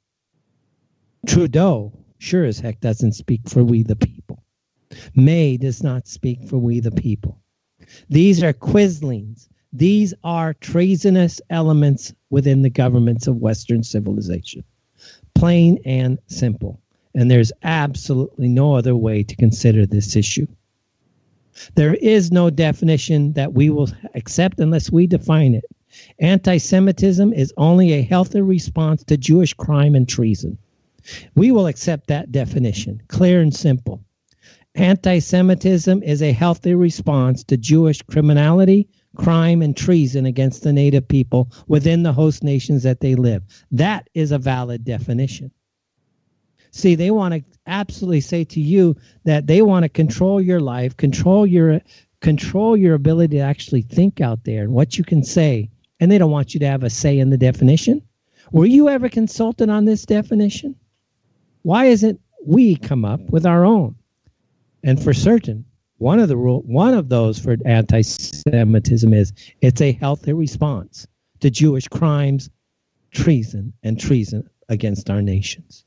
Trudeau sure as heck doesn't speak for we the people. May does not speak for we the people. These are quislings. These are treasonous elements within the governments of Western civilization. Plain and simple. And there's absolutely no other way to consider this issue. There is no definition that we will accept unless we define it. Anti-Semitism is only a healthy response to Jewish crime and treason. We will accept that definition, clear and simple. Anti-Semitism is a healthy response to Jewish criminality, crime, and treason against the native people within the host nations that they live. That is a valid definition. See, they want to absolutely say to you that they want to control your life, control your ability to actually think out there and what you can say, and they don't want you to have a say in the definition. Were you ever consulted on this definition? Why isn't we come up with our own? And for certain, one of those for anti-Semitism is it's a healthy response to Jewish crimes, treason against our nations.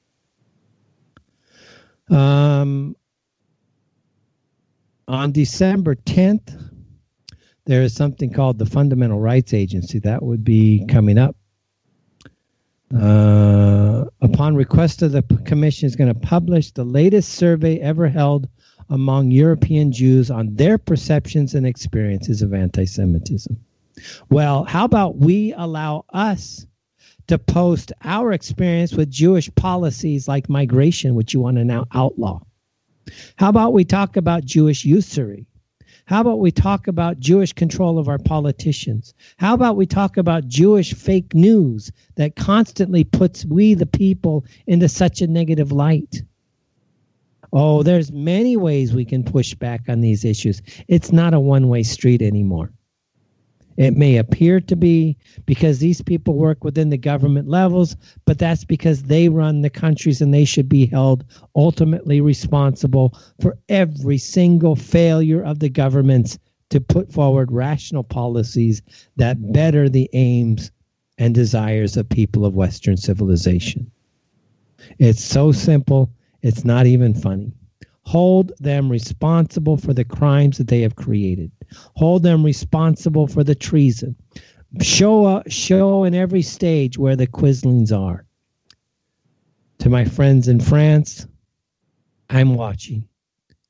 On December 10th, there is something called the Fundamental Rights Agency. That would be coming up. Upon request of the Commission, is going to publish the latest survey ever held among European Jews on their perceptions and experiences of anti-Semitism. Well, how about we allow us to post our experience with Jewish policies like migration, which you want to now outlaw? How about we talk about Jewish usury? How about we talk about Jewish control of our politicians? How about we talk about Jewish fake news that constantly puts we the people into such a negative light? Oh, there's many ways we can push back on these issues. It's not a one-way street anymore. It may appear to be because these people work within the government levels, but that's because they run the countries and they should be held ultimately responsible for every single failure of the governments to put forward rational policies that better the aims and desires of people of Western civilization. It's so simple. It's not even funny. Hold them responsible for the crimes that they have created. Hold them responsible for the treason. Show in every stage where the quislings are. To my friends in France, I'm watching.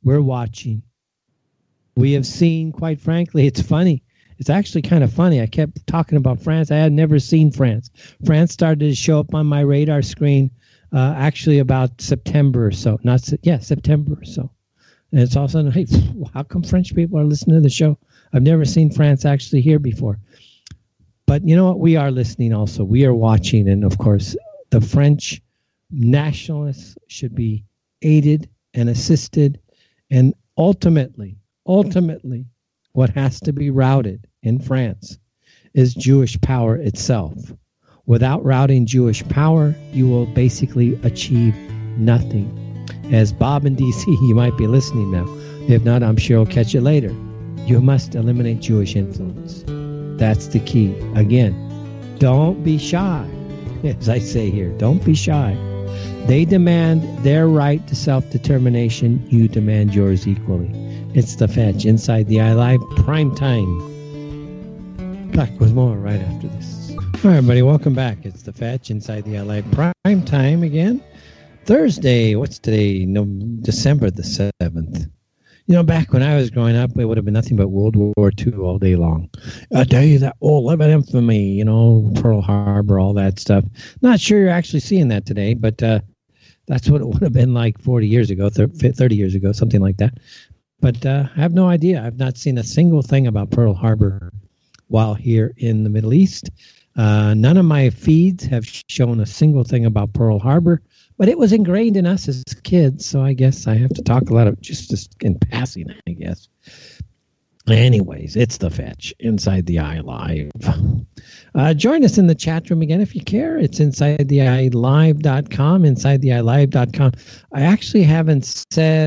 We're watching. We have seen, quite frankly, it's funny. It's actually kind of funny. I kept talking about France. I had never seen France. France started to show up on my radar screen actually about September or so. September or so. And it's all of a sudden, hey, how come French people are listening to the show? I've never seen France actually here before. But you know what? We are listening also. We are watching. And, of course, the French nationalists should be aided and assisted. And ultimately, what has to be routed in France is Jewish power itself. Without routing Jewish power, you will basically achieve nothing. As Bob in D.C., you might be listening now. If not, I'm sure I'll catch you later. You must eliminate Jewish influence. That's the key. Again, don't be shy. As I say here, don't be shy. They demand their right to self-determination. You demand yours equally. It's The Fetch, Inside the Eye Live, prime time. Back with more right after this. All right, everybody, welcome back. It's The Fetch, Inside the Eye Live, prime time again. Thursday, what's today? No, December the 7th. You know, back when I was growing up, it would have been nothing but World War II all day long. I tell you that old living infamy, you know, Pearl Harbor, all that stuff. Not sure you're actually seeing that today, but that's what it would have been like 40 years ago, 30 years ago, something like that. But I have no idea. I've not seen a single thing about Pearl Harbor while here in the Middle East. None of my feeds have shown a single thing about Pearl Harbor, but it was ingrained in us as kids, so I guess I have to talk a lot of just in passing, I guess. Anyways, it's The Fetch, Inside the Eye Live. Join us in the chat room again if you care. It's InsideTheEyeLive.com, InsideTheEyeLive.com. I actually haven't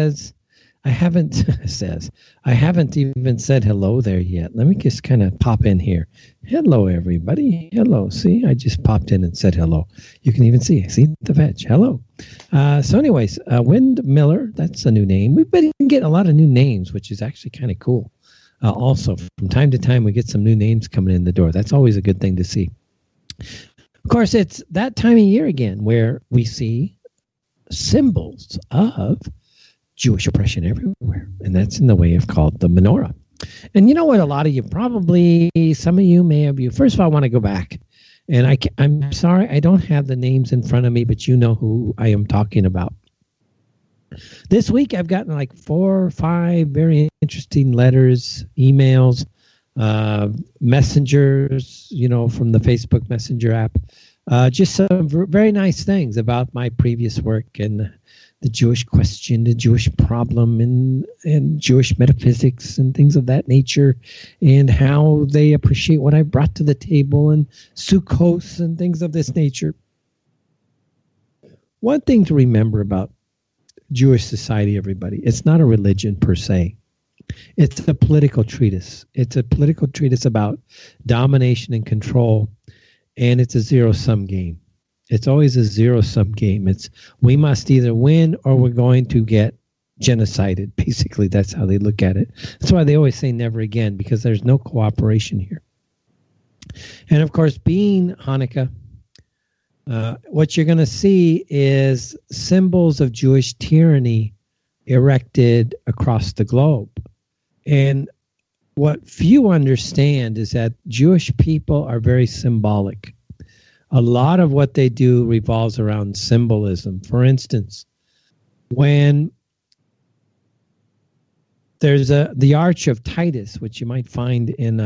even said hello there yet. Let me just kind of pop in here. Hello, everybody. Hello. See, I just popped in and said hello. You can even see The Fetch. Hello. So anyways, Wind Miller, that's a new name. We've been getting a lot of new names, which is actually kind of cool. Also, from time to time, we get some new names coming in the door. That's always a good thing to see. Of course, it's that time of year again where we see symbols of Jewish oppression everywhere, and that's in the way of called the menorah. And you know what? A lot of you, probably some of you, may have you. First of all, I want to go back, and I'm sorry I don't have the names in front of me, but you know who I am talking about. This week, I've gotten like 4 or 5 very interesting letters, emails, messengers, you know, from the Facebook Messenger app. Just some very nice things about my previous work and the Jewish question, the Jewish problem, and Jewish metaphysics and things of that nature, and how they appreciate what I brought to the table, and Sukkos and things of this nature. One thing to remember about Jewish society, everybody, it's not a religion per se. It's a political treatise. It's a political treatise about domination and control, and it's a zero-sum game. It's always a zero-sum game. It's we must either win or we're going to get genocided. Basically, that's how they look at it. That's why they always say never again, because there's no cooperation here. And, of course, being Hanukkah, what you're going to see is symbols of Jewish tyranny erected across the globe. And what few understand is that Jewish people are very symbolic. A lot of what they do revolves around symbolism. For instance, when there's the Arch of Titus, which you might find in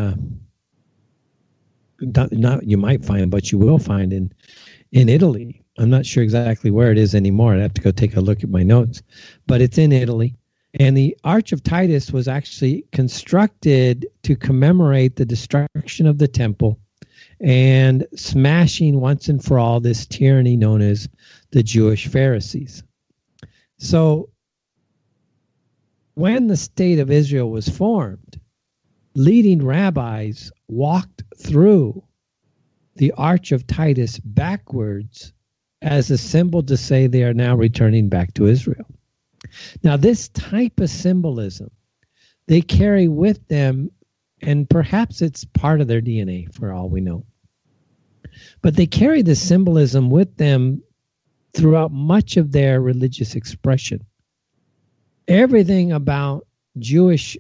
not you might find, but you will find in Italy. I'm not sure exactly where it is anymore. I'd have to go take a look at my notes, but it's in Italy. And the Arch of Titus was actually constructed to commemorate the destruction of the temple and smashing once and for all this tyranny known as the Jewish Pharisees. So when the state of Israel was formed, leading rabbis walked through the Arch of Titus backwards as a symbol to say they are now returning back to Israel. Now, this type of symbolism, they carry with them, and perhaps it's part of their DNA for all we know. But they carry the symbolism with them throughout much of their religious expression. everything about the Jewish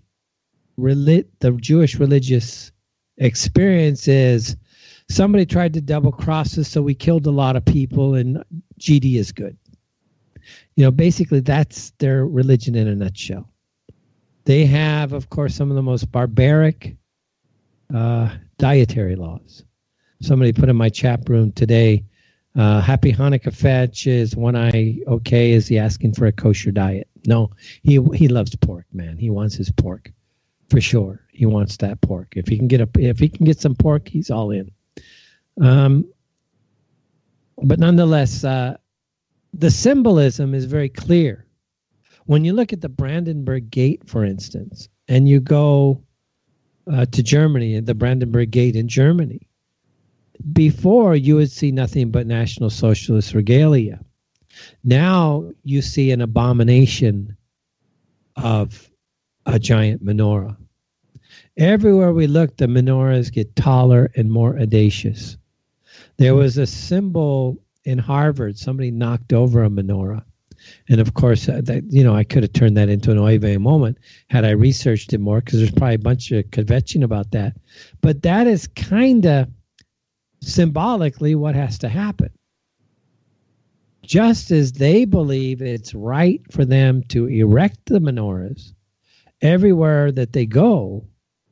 religious experience is somebody tried to double cross us, so we killed a lot of people, and GD is good. Basically that's their religion in a nutshell. They have, of course, some of the most barbaric dietary laws. Somebody put in my chat room today, Happy Hanukkah Fetch, is one eye okay? Is he asking for a kosher diet? No, he loves pork, man. He wants his pork for sure. He wants that pork. If he can get some pork, he's all in. But nonetheless, the symbolism is very clear. When you look at the Brandenburg Gate, for instance, and you go to Germany, the Brandenburg Gate in Germany, before you would see nothing but National Socialist regalia. Now you see an abomination of a giant menorah. Everywhere we look, the menorahs get taller and more audacious. There was a symbol in Harvard. Somebody knocked over a menorah. And of course, I could have turned that into an oy vey moment had I researched it more, because there's probably a bunch of kvetching about that. But that is kind of symbolically what has to happen. Just as they believe it's right for them to erect the menorahs everywhere that they go,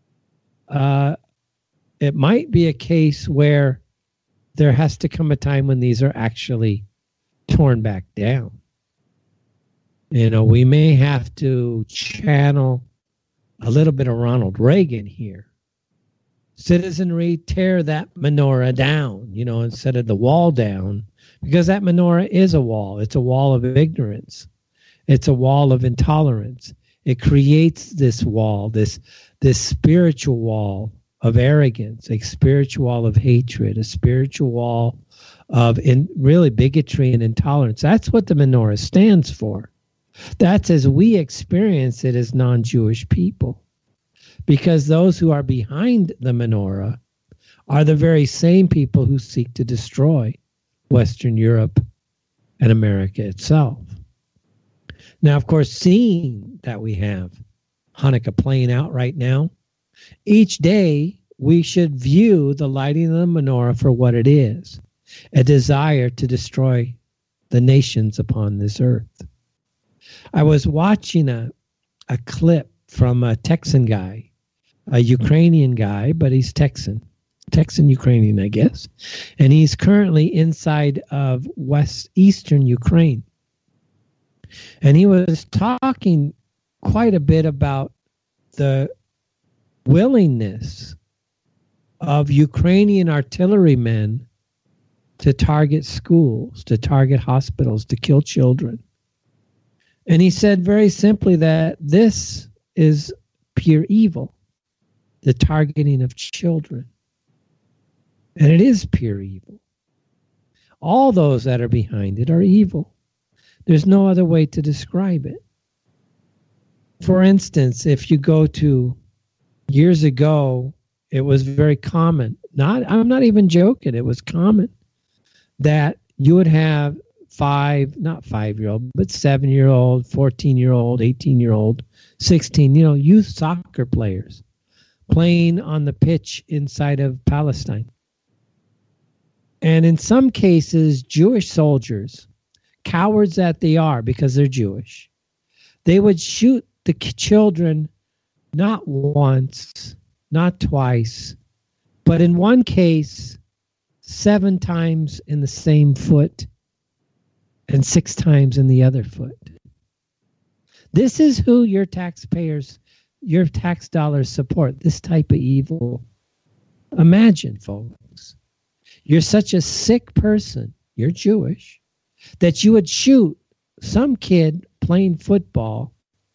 it might be a case where there has to come a time when these are actually torn back down. We may have to channel a little bit of Ronald Reagan here. Citizenry, tear that menorah down, instead of the wall down, because that menorah is a wall. It's a wall of ignorance. It's a wall of intolerance. It creates this wall, this spiritual wall of arrogance, a spiritual wall of hatred, a spiritual wall of really bigotry and intolerance. That's what the menorah stands for. That's as we experience it as non-Jewish people. Because those who are behind the menorah are the very same people who seek to destroy Western Europe and America itself. Now, of course, seeing that we have Hanukkah playing out right now, each day we should view the lighting of the menorah for what it is, a desire to destroy the nations upon this earth. I was watching a clip from a Texan guy, a Ukrainian guy, but he's Texan Ukrainian, I guess. And he's currently inside of eastern Ukraine. And he was talking quite a bit about the willingness of Ukrainian artillerymen to target schools, to target hospitals, to kill children. And he said very simply that this is pure evil, the targeting of children. And it is pure evil. All those that are behind it are evil. There's no other way to describe it. For instance, if you go to years ago, it was very common. I'm not even joking. It was common that you would have not 5-year-old, but 7-year-old, 14-year-old, 18-year-old, 16, youth soccer players playing on the pitch inside of Palestine. And in some cases, Jewish soldiers, cowards that they are because they're Jewish, they would shoot the children not once, not twice, but in one case, 7 times in the same foot and 6 times in the other foot. This is who your taxpayers, your tax dollars support, this type of evil. Imagine, folks, you're such a sick person, you're Jewish, that you would shoot some kid playing football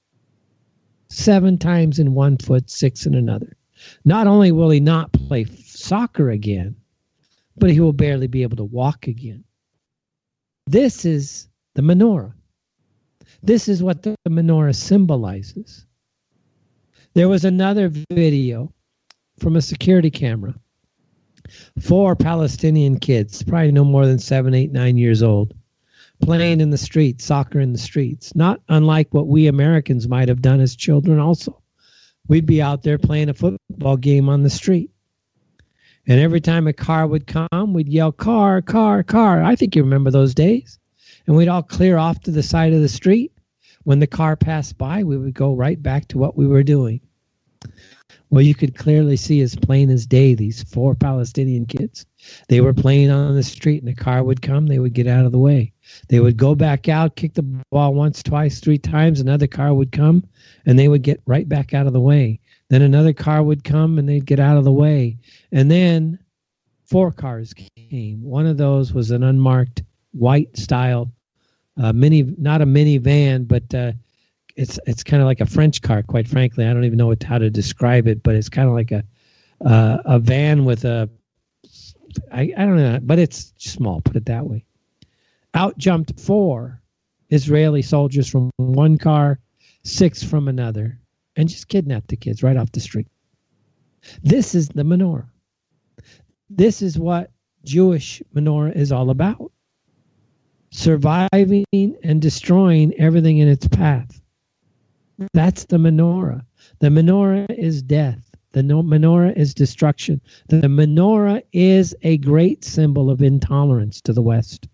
7 times in one foot, 6 in another. Not only will he not play soccer again, but he will barely be able to walk again. This is the menorah. This is what the menorah symbolizes. There was another video from a security camera. 4 Palestinian kids, probably no more than 7, 8, 9 years old, playing in the streets, soccer in the streets, not unlike what we Americans might have done as children also. We'd be out there playing a football game on the street. And every time a car would come, we'd yell, car, car, car. I think you remember those days. And we'd all clear off to the side of the street. When the car passed by, we would go right back to what we were doing. Well, you could clearly see as plain as day, these 4 Palestinian kids. They were playing on the street, and a car would come. They would get out of the way. They would go back out, kick the ball once, twice, 3 times. Another car would come, and they would get right back out of the way. Then another car would come, and they'd get out of the way. And then 4 cars came. One of those was an unmarked white-style not a minivan, but it's kind of like a French car, quite frankly. I don't even know how to describe it, but it's kind of like a van with I don't know, but it's small, put it that way. Out jumped 4 Israeli soldiers from one car, 6 from another, and just kidnapped the kids right off the street. This is the menorah. This is what Jewish menorah is all about. Surviving and destroying everything in its path. That's the menorah. The menorah is death. The menorah is destruction. The menorah is a great symbol of intolerance to the West.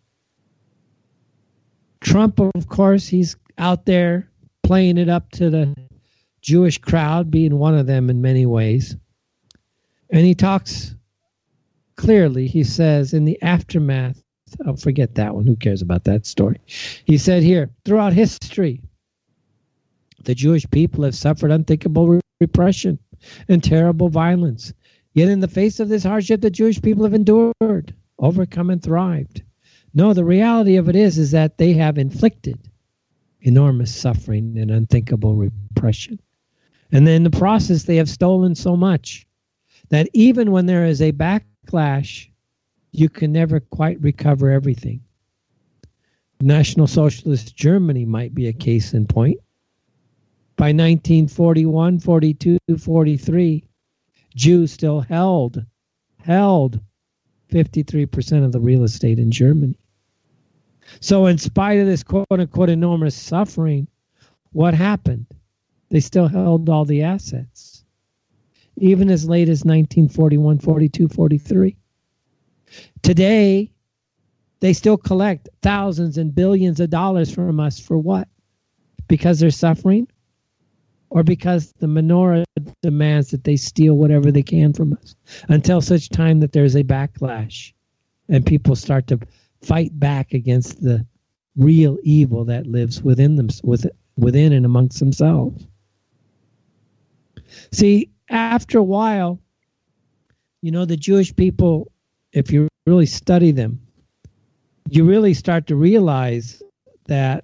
Trump, of course, he's out there playing it up to the Jewish crowd, being one of them in many ways. And he talks clearly. He says, in the aftermath, I'll forget that one. Who cares about that story? He said here, throughout history, the Jewish people have suffered unthinkable repression and terrible violence. Yet in the face of this hardship, the Jewish people have endured, overcome, and thrived. No, the reality of it is that they have inflicted enormous suffering and unthinkable repression. And in the process, they have stolen so much that even when there is a backlash, you can never quite recover everything. National Socialist Germany might be a case in point. By 1941, 42, 43, Jews still held 53% of the real estate in Germany. So in spite of this quote-unquote enormous suffering, what happened? They still held all the assets. Even as late as 1941, 42, 43. Today, they still collect thousands and billions of dollars from us for what? Because they're suffering? Or because the menorah demands that they steal whatever they can from us until such time that there's a backlash and people start to fight back against the real evil that lives within them, within and amongst themselves. See, after a while, the Jewish people, if you really study them, you really start to realize that,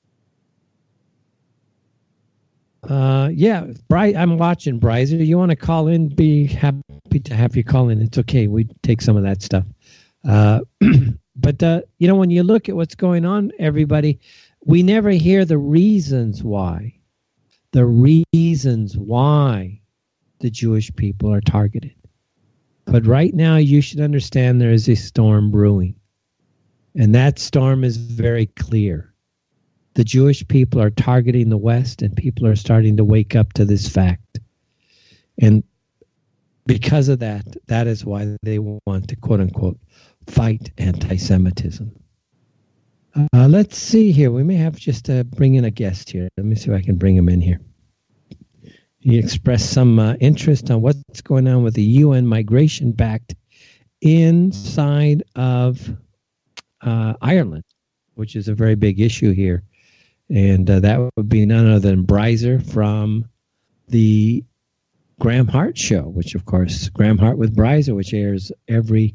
I'm watching Bryzer. You want to call in? Be happy to have you call in. It's okay. We take some of that stuff. But when you look at what's going on, everybody, we never hear the reasons why. The reasons why the Jewish people are targeted. But right now, you should understand there is a storm brewing. And that storm is very clear. The Jewish people are targeting the West, and people are starting to wake up to this fact. And because of that, that is why they want to, quote unquote, fight anti-Semitism. Let's see here. We may have just bring in a guest here. Let me see if I can bring him in here. He expressed some interest on what's going on with the UN Migration Pact inside of Ireland, which is a very big issue here. And that would be none other than Bryzer from the Graham Hart Show, which, of course, Graham Hart with Bryzer, which airs every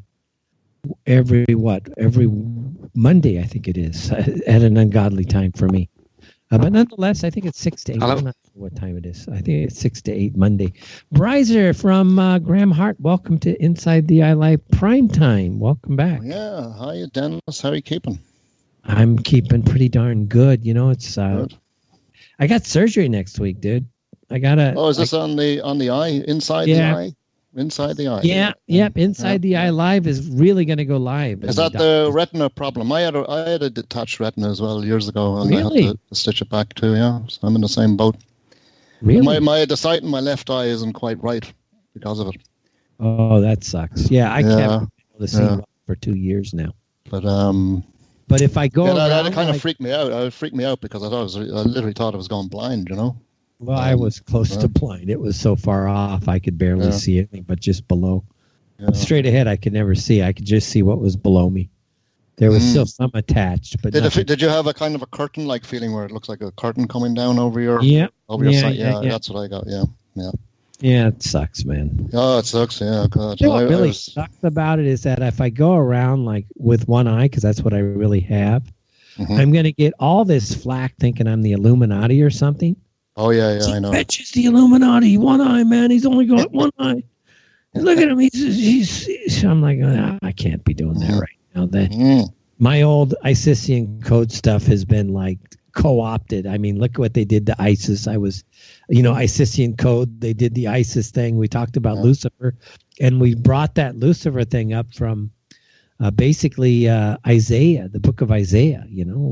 Monday, I think it is, at an ungodly time for me. But nonetheless, I think it's 6 to 8. Hello? I'm not sure what time it is. I think it's 6 to 8 Monday. Bryzer from Graham Hart, welcome to Inside the iLife Primetime. Welcome back. Yeah, hi, Dennis. How are you keeping? I'm keeping pretty darn good. It's Good. I got surgery next week, dude. I got is this on the eye, inside the eye? Inside the Eye. Yep. Inside the Eye Live is really going to go live. Is that the retina problem? I had a detached retina as well years ago, and really? I had to stitch it back too. Yeah, so I'm in the same boat. Really? The sight in my left eye isn't quite right because of it. Oh, that sucks. Yeah, I kept able to see for 2 years now. But if I go around, that kind of freaked me out. It freaked me out because I literally thought I was going blind. You know. Well, I was close to blind. It was so far off, I could barely see anything but just below. Yeah. Straight ahead, I could never see. I could just see what was below me. There was still some attached. But did you have a kind of a curtain-like feeling where it looks like a curtain coming down over your side? Yeah, that's what I got. Yeah. Yeah, it sucks, man. Oh, it sucks. Yeah, God. You know what really sucks about it is that if I go around like with one eye, because that's what I really have, I'm going to get all this flack thinking I'm the Illuminati or something. Oh, yeah, I know. Bitch is the Illuminati. One eye, man. He's only got one eye. Look at him. He's I'm like, I can't be doing that right now. My old Isisian code stuff has been like co-opted. I mean, look what they did to ISIS. I was, Isisian code. They did the ISIS thing. We talked about Lucifer, and we brought that Lucifer thing up from basically Isaiah, the book of Isaiah.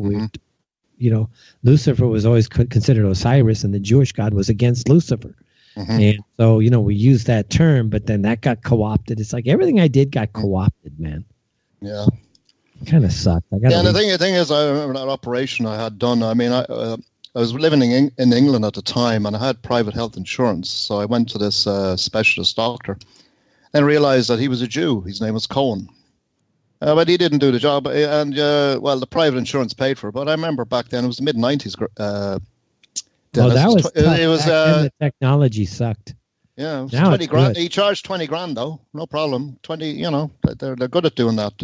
Lucifer was always considered Osiris, and the Jewish God was against Lucifer. And so, we used that term, but then that got co-opted. It's like everything I did got co-opted, man. Yeah. Kind of sucked. The thing is, I remember that operation I had done. I mean, I was living in England at the time, and I had private health insurance. So I went to this specialist doctor and realized that he was a Jew. His name was Cohen. But he didn't do the job, and the private insurance paid for it. But I remember back then, it was the mid-90s. That was tough. It was the technology sucked. Yeah, it was 20 grand. He charged 20 grand though, no problem. 20, they're good at doing that.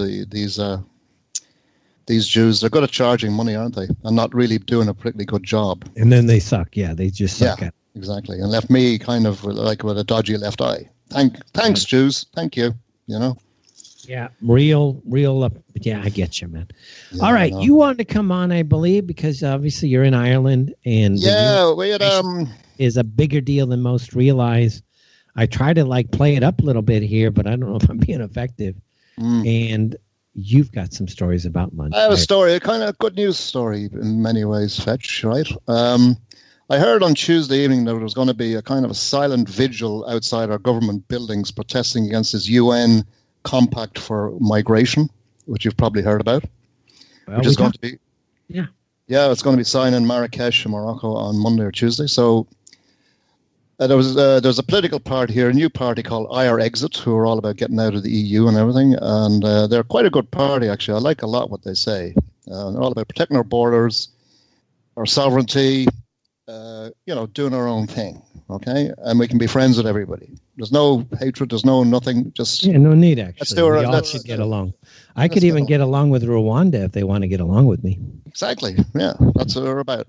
These Jews, they're good at charging money, aren't they? And not really doing a particularly good job. And then they suck. Yeah, they just suck at it. Exactly, and left me kind of like with a dodgy left eye. Thanks, Jews. Thank you. Yeah, real. Yeah, I get you, man. Yeah, all right, you wanted to come on, I believe, because obviously you're in Ireland, and we had is a bigger deal than most realize. I try to play it up a little bit here, but I don't know if I'm being effective. And you've got some stories about Monday. I have a story, a kind of good news story in many ways, Fetch. Right. I heard on Tuesday evening that there was going to be a kind of a silent vigil outside our government buildings protesting against this UN compact for migration, which you've probably heard about, which is going to be, it's going to be signed in Marrakesh in Morocco on Monday or Tuesday. So there's a political party here, a new party called IR Exit, who are all about getting out of the EU and everything, and they're quite a good party actually. I like a lot what they say. They're all about protecting our borders, our sovereignty, doing our own thing. Okay, and we can be friends with everybody. There's no hatred. There's nothing. Just no need actually. We all should get along. I could even get along with Rwanda if they want to get along with me. Exactly. Yeah, that's what we're about.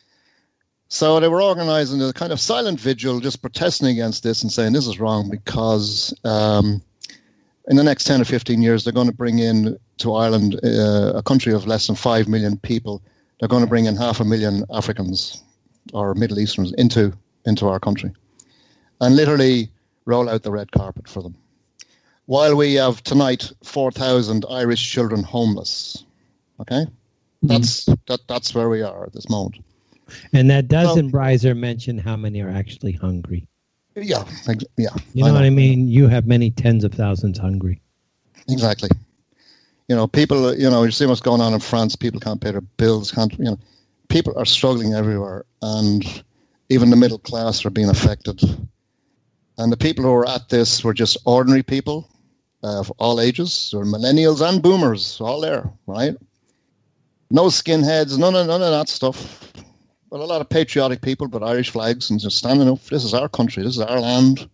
So they were organizing a kind of silent vigil, just protesting against this and saying this is wrong because in the next 10 or 15 years they're going to bring in to Ireland, a country of less than 5 million people. They're going to bring in 500,000 Africans or Middle Easterns into our country and literally roll out the red carpet for them. While we have tonight 4,000 Irish children homeless. Okay? That's where we are at this moment. And that doesn't, Breiser, mention how many are actually hungry. Yeah. You know what I mean? You have many tens of thousands hungry. Exactly. People, you see what's going on in France. People can't pay their bills. People are struggling everywhere. And even the middle class are being affected. And the people who are at this were just ordinary people of all ages. There were millennials and boomers, all there, right? No skinheads, none of that stuff. But a lot of patriotic people, but Irish flags, and just standing up. This is our country. This is our land.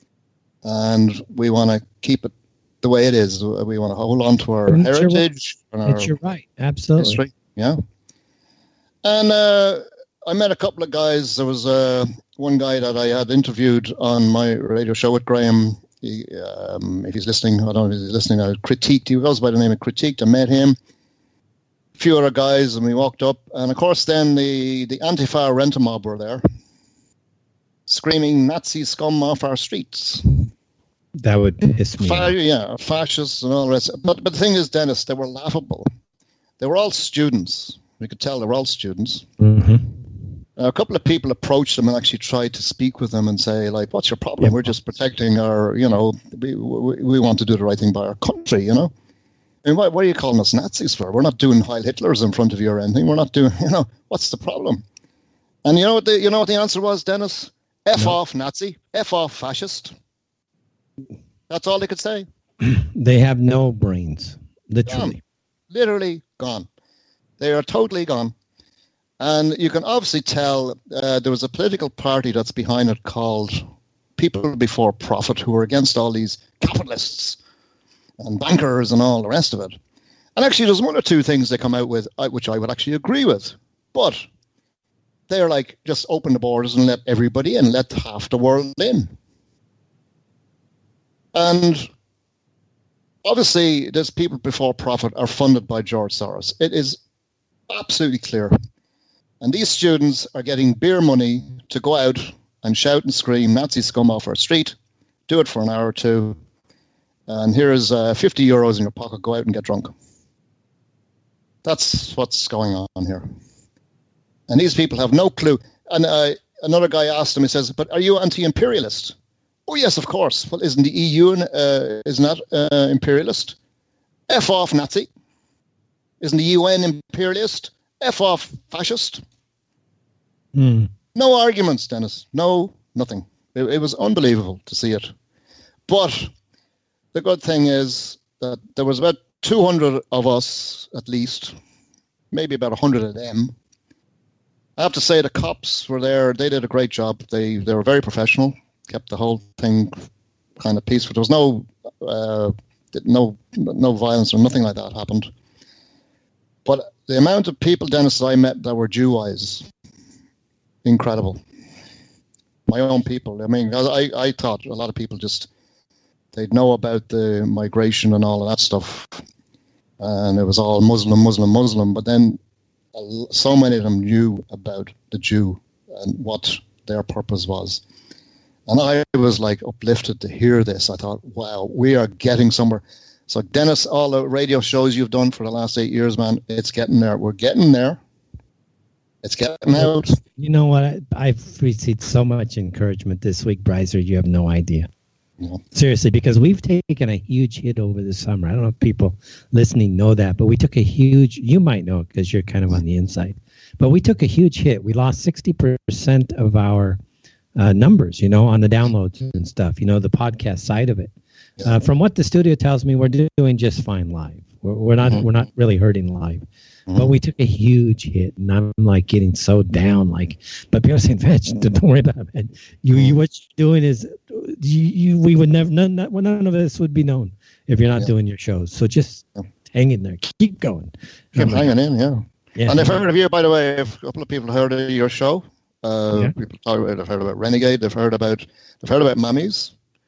And we want to keep it the way it is. We want to hold on to our heritage. You're right. Absolutely. History. Yeah. And I met a couple of guys. There was one guy that I had interviewed on my radio show with Graham. If he's listening, I don't know if he's listening. I critiqued. He goes by the name of Critiqued. I met him. A few other guys, and we walked up. And of course, then the Antifa rent-a-mob were there, screaming Nazi scum off our streets. That would piss me off. Yeah, fascists and all the rest. But the thing is, Dennis, they were laughable. They were all students. We could tell they were all students. Mm-hmm. A couple of people approached them and actually tried to speak with them and say, like, what's your problem? Yep. We're just protecting our, we want to do the right thing by our country, I mean, what are you calling us Nazis for? We're not doing Heil Hitlers in front of you or anything. We're not doing, what's the problem? And you know what the answer was, Dennis? F off Nazi, F off fascist. That's all they could say. They have no brains, literally. Gone. Literally gone. They are totally gone. And you can obviously tell there was a political party that's behind it called People Before Profit, who are against all these capitalists and bankers and all the rest of it. And actually, there's one or two things they come out with, which I would actually agree with. But they're like, just open the borders and let everybody in, let half the world in. And obviously, these People Before Profit are funded by George Soros. It is absolutely clear. And these students are getting beer money to go out and shout and scream Nazi scum off our street, do it for an hour or two, and here's 50 euros in your pocket, go out and get drunk. That's what's going on here. And these people have no clue. And another guy asked him, he says, but are you anti-imperialist? Oh, yes, of course. Well, isn't the EU isn't that imperialist? F off Nazi. Isn't the UN imperialist? F off fascist. No arguments, Dennis. No, nothing. It was unbelievable to see it. But the good thing is that there was about 200 of us, at least, maybe about 100 of them. I have to say the cops were there. They did a great job. They were very professional, kept the whole thing kind of peaceful. There was no violence or nothing like that happened. But the amount of people, Dennis, that I met that were Jew-wise, incredible. My own people. I mean, I thought a lot of people they'd know about the migration and all of that stuff. And it was all Muslim. But then so many of them knew about the Jew and what their purpose was. And I was like uplifted to hear this. I thought, wow, we are getting somewhere. So Dennis, all the radio shows you've done for the last 8 years, man, it's getting there. We're getting there. It's getting out. You know what? I've received so much encouragement this week, Bryzer, you have no idea. Yeah. Seriously, because we've taken a huge hit over the summer. I don't know if people listening know that, but we took a huge, you might know because you're kind of on the inside, but we took a huge hit. We lost 60% of our numbers, on the downloads and stuff, the podcast side of it. From what the studio tells me, we're doing just fine live. We're not really hurting live. But we took a huge hit, and I'm like getting so down. But people are saying, "Fetch, don't worry about it, man. You what you're doing is, we would never, none of this would be known if you're not doing your shows. So just hang in there, keep going, keep hanging in, yeah. And I've heard of you, by the way. A couple of people heard of your show. People talk about, they've heard about Renegade. They've heard about Mammies.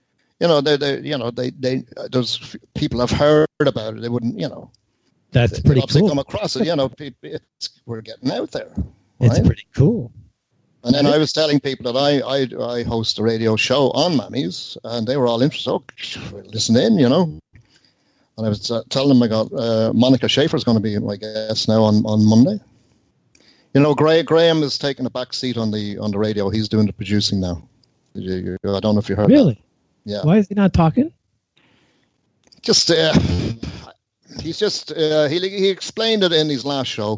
Those people have heard about it. They wouldn't, That's pretty cool. Come across it, we're getting out there. Right? It's pretty cool. And then I was telling people that I host a radio show on Mammies, and they were all interested. Oh, listen in, And I was telling them I got Monica Schaefer's going to be my guest now on Monday. Graham is taking a back seat on the radio. He's doing the producing now. I don't know if you heard. Really? That. Yeah. Why is he not talking? Just he's just he explained it in his last show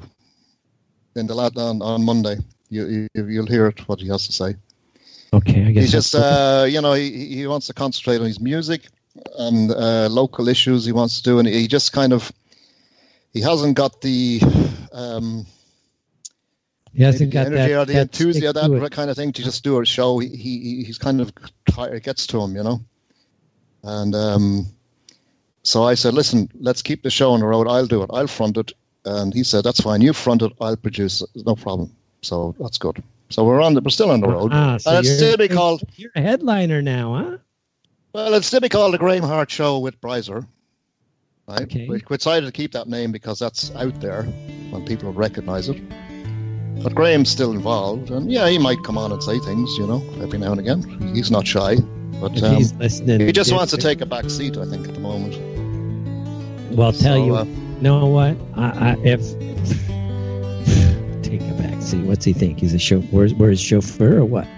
on Monday. You'll hear it, what he has to say. Okay, I guess he's just he wants to concentrate on his music and local issues he wants to do, and he just he hasn't got the he hasn't got the energy that, or the enthusiasm, that kind of thing to just do a show. He's kind of tired. It gets to him, and so I said, listen, let's keep the show on the road. I'll do it. I'll front it. And he said, that's fine. You front it. I'll produce it. No problem. So that's good. So we're still on the road. So and it's still be called... You're a headliner now, huh? Well, it'll still be called the Graham Hart Show with Bryzer. Right? Okay. We decided to keep that name because that's out there and people will recognize it. But Graham's still involved. And yeah, he might come on and say things, every now and again. He's not shy. But If he's listening, he just wants to take a back seat, I think, at the moment. Well, tell So, you, know what? If take a back seat, what's he think? He's a chauffeur? Where's chauffeur or what?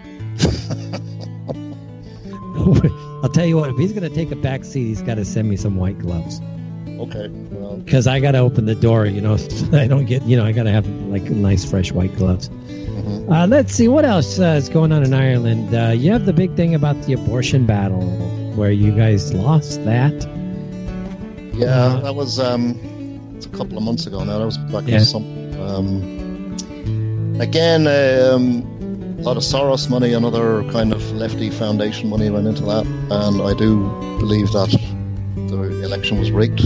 I'll tell you what. If he's going to take a back seat, he's got to send me some white gloves. Okay. Well, Because I got to open the door, so I don't get, I got to have like nice fresh white gloves. Let's see what else is going on in Ireland. You have the big thing about the abortion battle, where you guys lost that. yeah, that was it's a couple of months ago now. That was back in summer. Again, a lot of Soros money and other kind of lefty foundation money went into that, and I do believe that the election was rigged.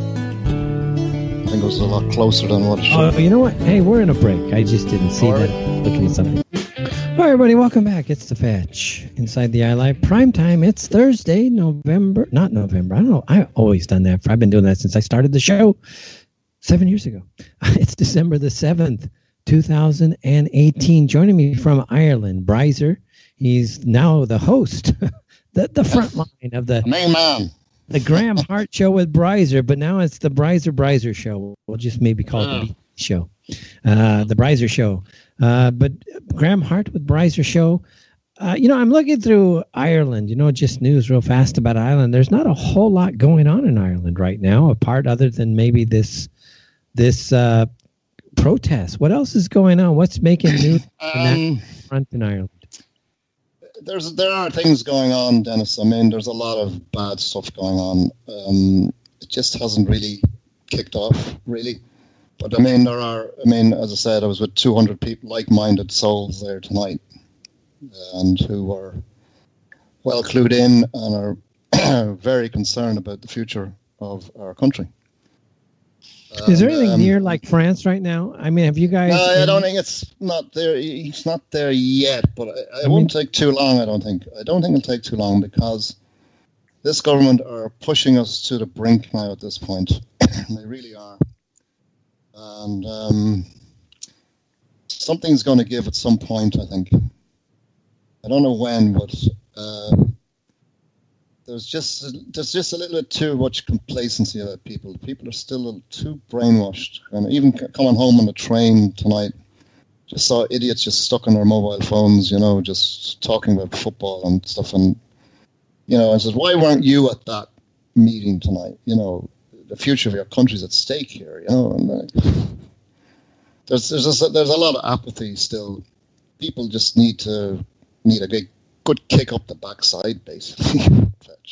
I think it was a lot closer than what it should. Oh, you know what? Hey, we're in a break. I just didn't see that. Looking at something. All right, everybody, welcome back. It's the Fetch inside the iLive Prime Time. It's Thursday, not November. I don't know. I've always done that. I've been doing that since I started the show 7 years ago. It's December the 7th, 2018. Joining me from Ireland, Bryzer. He's now the host, the front line of the main man. The Graham Hart Show with Bryzer, but now it's the Bryzer Show. We'll just maybe call it the B Show, the Bryzer Show. But Graham Hart with Bryzer Show. I'm looking through Ireland. Just news real fast about Ireland. There's not a whole lot going on in Ireland right now, apart other than maybe this protest. What else is going on? What's making news in that front in Ireland? There are things going on, Dennis. I mean, there's a lot of bad stuff going on. It just hasn't really kicked off, really. But as I said, I was with 200 people, like-minded souls there tonight, and who are well clued in and are very concerned about the future of our country. Is there anything near like France right now? I mean, have you guys? No, I don't think it's not there. It's not there yet, but it won't take too long. I don't think it'll take too long because this government are pushing us to the brink now at this point. They really are, and something's going to give at some point. I think. I don't know when, but there's just a little bit too much complacency about people. People are still a little too brainwashed. And even coming home on the train tonight, just saw idiots just stuck on their mobile phones, just talking about football and stuff. And, I said, why weren't you at that meeting tonight? The future of your country's at stake here, And there's a lot of apathy still. People just need a good kick up the backside, basically.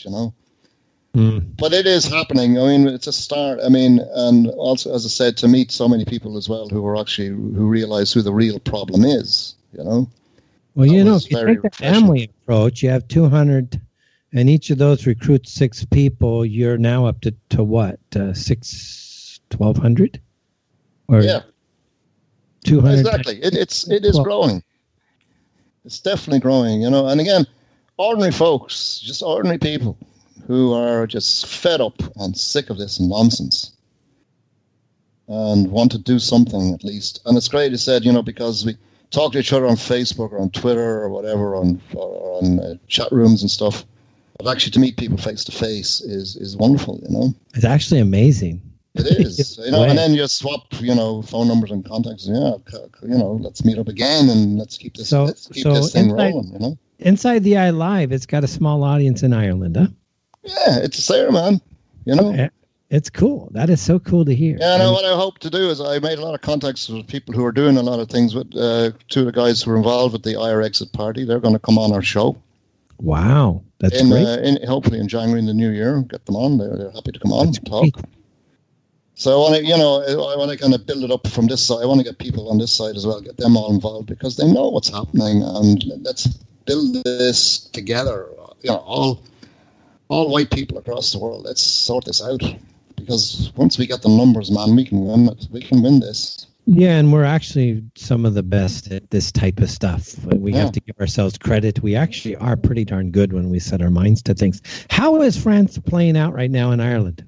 But it is happening. I mean, it's a start. I mean, and also, as I said, to meet so many people as well who realize who the real problem is. Well, if you take the family approach, you have 200, and each of those recruits 6 people. You're now up to what? 1,200? Or 200? Exactly. It is growing. It's definitely growing, And again, ordinary folks, just ordinary people who are just fed up and sick of this nonsense and want to do something at least. And it's great, you said, because we talk to each other on Facebook or on Twitter or whatever, or on chat rooms and stuff. But actually to meet people face to face is wonderful, It's actually amazing. It is, and then you swap, phone numbers and contacts. Let's meet up again and let's keep this thing rolling. Inside the iLive, it's got a small audience in Ireland, huh? Yeah, it's there, man. It's cool. That is so cool to hear. Yeah, what I hope to do is I made a lot of contacts with people who are doing a lot of things with 2 of the guys who are involved with the IR Exit Party. They're going to come on our show. Wow, that's great. Hopefully in January in the new year, get them on. They're happy to come on and talk. So I want to kind of build it up from this side. I want to get people on this side as well, get them all involved because they know what's happening, and let's build this together. All white people across the world. Let's sort this out because once we get the numbers, man, we can win it. We can win this. Yeah, and we're actually some of the best at this type of stuff. We have to give ourselves credit. We actually are pretty darn good when we set our minds to things. How is France playing out right now in Ireland?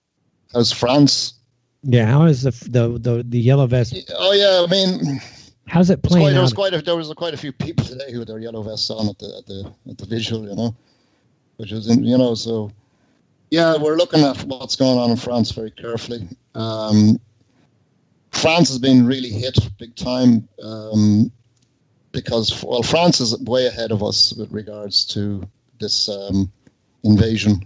How's France? Yeah, how is the Yellow Vest? Oh yeah, I mean, How's it playing There out? There was quite a few people today who had their yellow vests on at the visual, you know, which was, you know, so yeah, we're looking at what's going on in France very carefully. France has been really hit big time because, well, France is way ahead of us with regards to this invasion,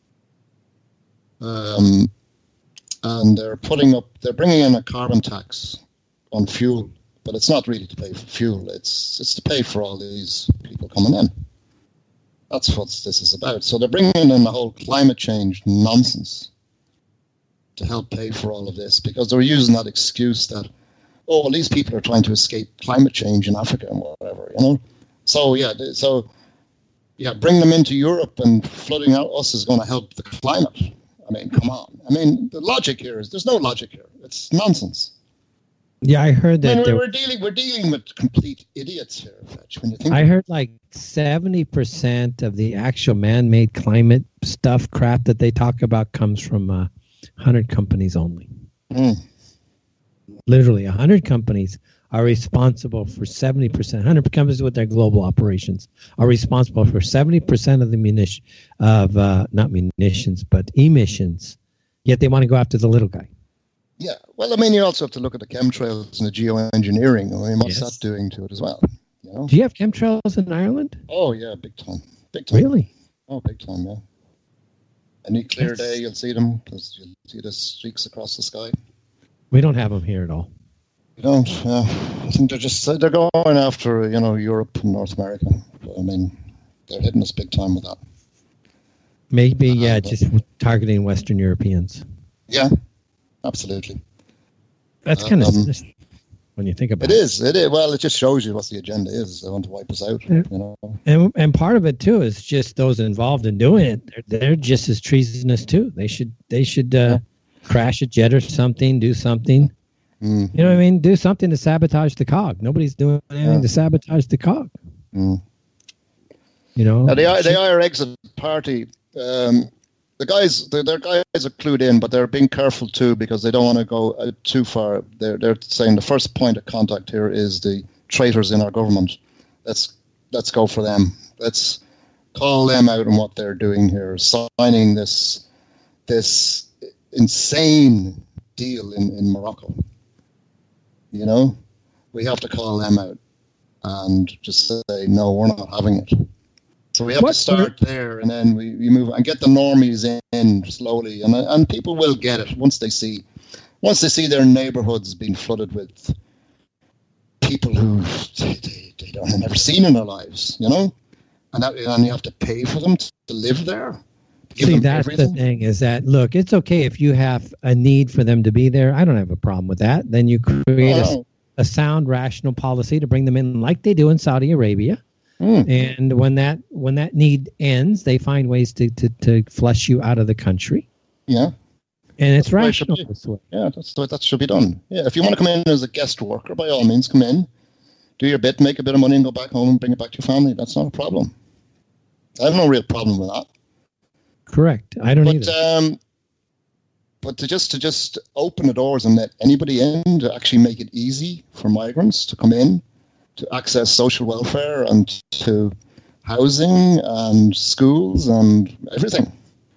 and they're bringing in a carbon tax on fuel, but it's not really to pay for fuel. It's to pay for all these people coming in. That's what this is about. So they're bringing in the whole climate change nonsense to help pay for all of this, because they're using that excuse that, oh, well, these people are trying to escape climate change in Africa and whatever, you know. So bring them into Europe and flooding out us is going to help the climate. I mean, come on. I mean, the logic here is there's no logic here. It's nonsense. Yeah, I heard that. I mean, we're dealing with complete idiots here, Fetch. When you think I heard like 70% of the actual man-made climate stuff crap that they talk about comes from 100 companies only. Literally, 100 companies are responsible for 70%. 100 companies with their global operations are responsible for 70% of the not munitions, but emissions. Yet they want to go after the little guy. Yeah, well, I mean, you also have to look at the chemtrails and the geoengineering. I mean, what's that doing to it as well? You know? Do you have chemtrails in Ireland? Oh, yeah, big time. Big time. Really? Oh, big time, yeah. Any clear day, you'll see them, because you'll see the streaks across the sky. We don't have them here at all. We don't, yeah. I think they're going after, you know, Europe and North America. But, I mean, they're hitting us big time with that. Maybe, just targeting Western Europeans. Yeah. Absolutely. That's kind of when you think about it. It is. Well, it just shows you what the agenda is. They want to wipe us out, you know. And part of it too is just those involved in doing it. They're just as treasonous too. They should crash a jet or something, do something. You know what I mean? Do something to sabotage the cog. Nobody's doing anything to sabotage the cog. You know. Now, the IR exit party. Their guys are clued in, but they're being careful too, because they don't want to go too far. They're saying the first point of contact here is the traitors in our government. Let's go for them. Let's call them out on what they're doing here, signing this insane deal in Morocco. You know, we have to call them out and just say, no, we're not having it. So we have to start there, and then we move and get the normies in slowly, and people will get it once they see their neighbourhoods being flooded with people who they don't have never seen in their lives, you know, and you have to pay for them to live there. See, that's everything. The thing is that, look, it's okay if you have a need for them to be there. I don't have a problem with that. Then you create a sound, rational policy to bring them in like they do in Saudi Arabia. And when that need ends, they find ways to flush you out of the country. Yeah. And it's rational. Yeah, that should be done. Yeah, if you want to come in as a guest worker, by all means, come in, do your bit, make a bit of money, and go back home and bring it back to your family. That's not a problem. I have no real problem with that. Correct. I don't either. But to just open the doors and let anybody in, to actually make it easy for migrants to come in, to access social welfare and to housing and schools and everything.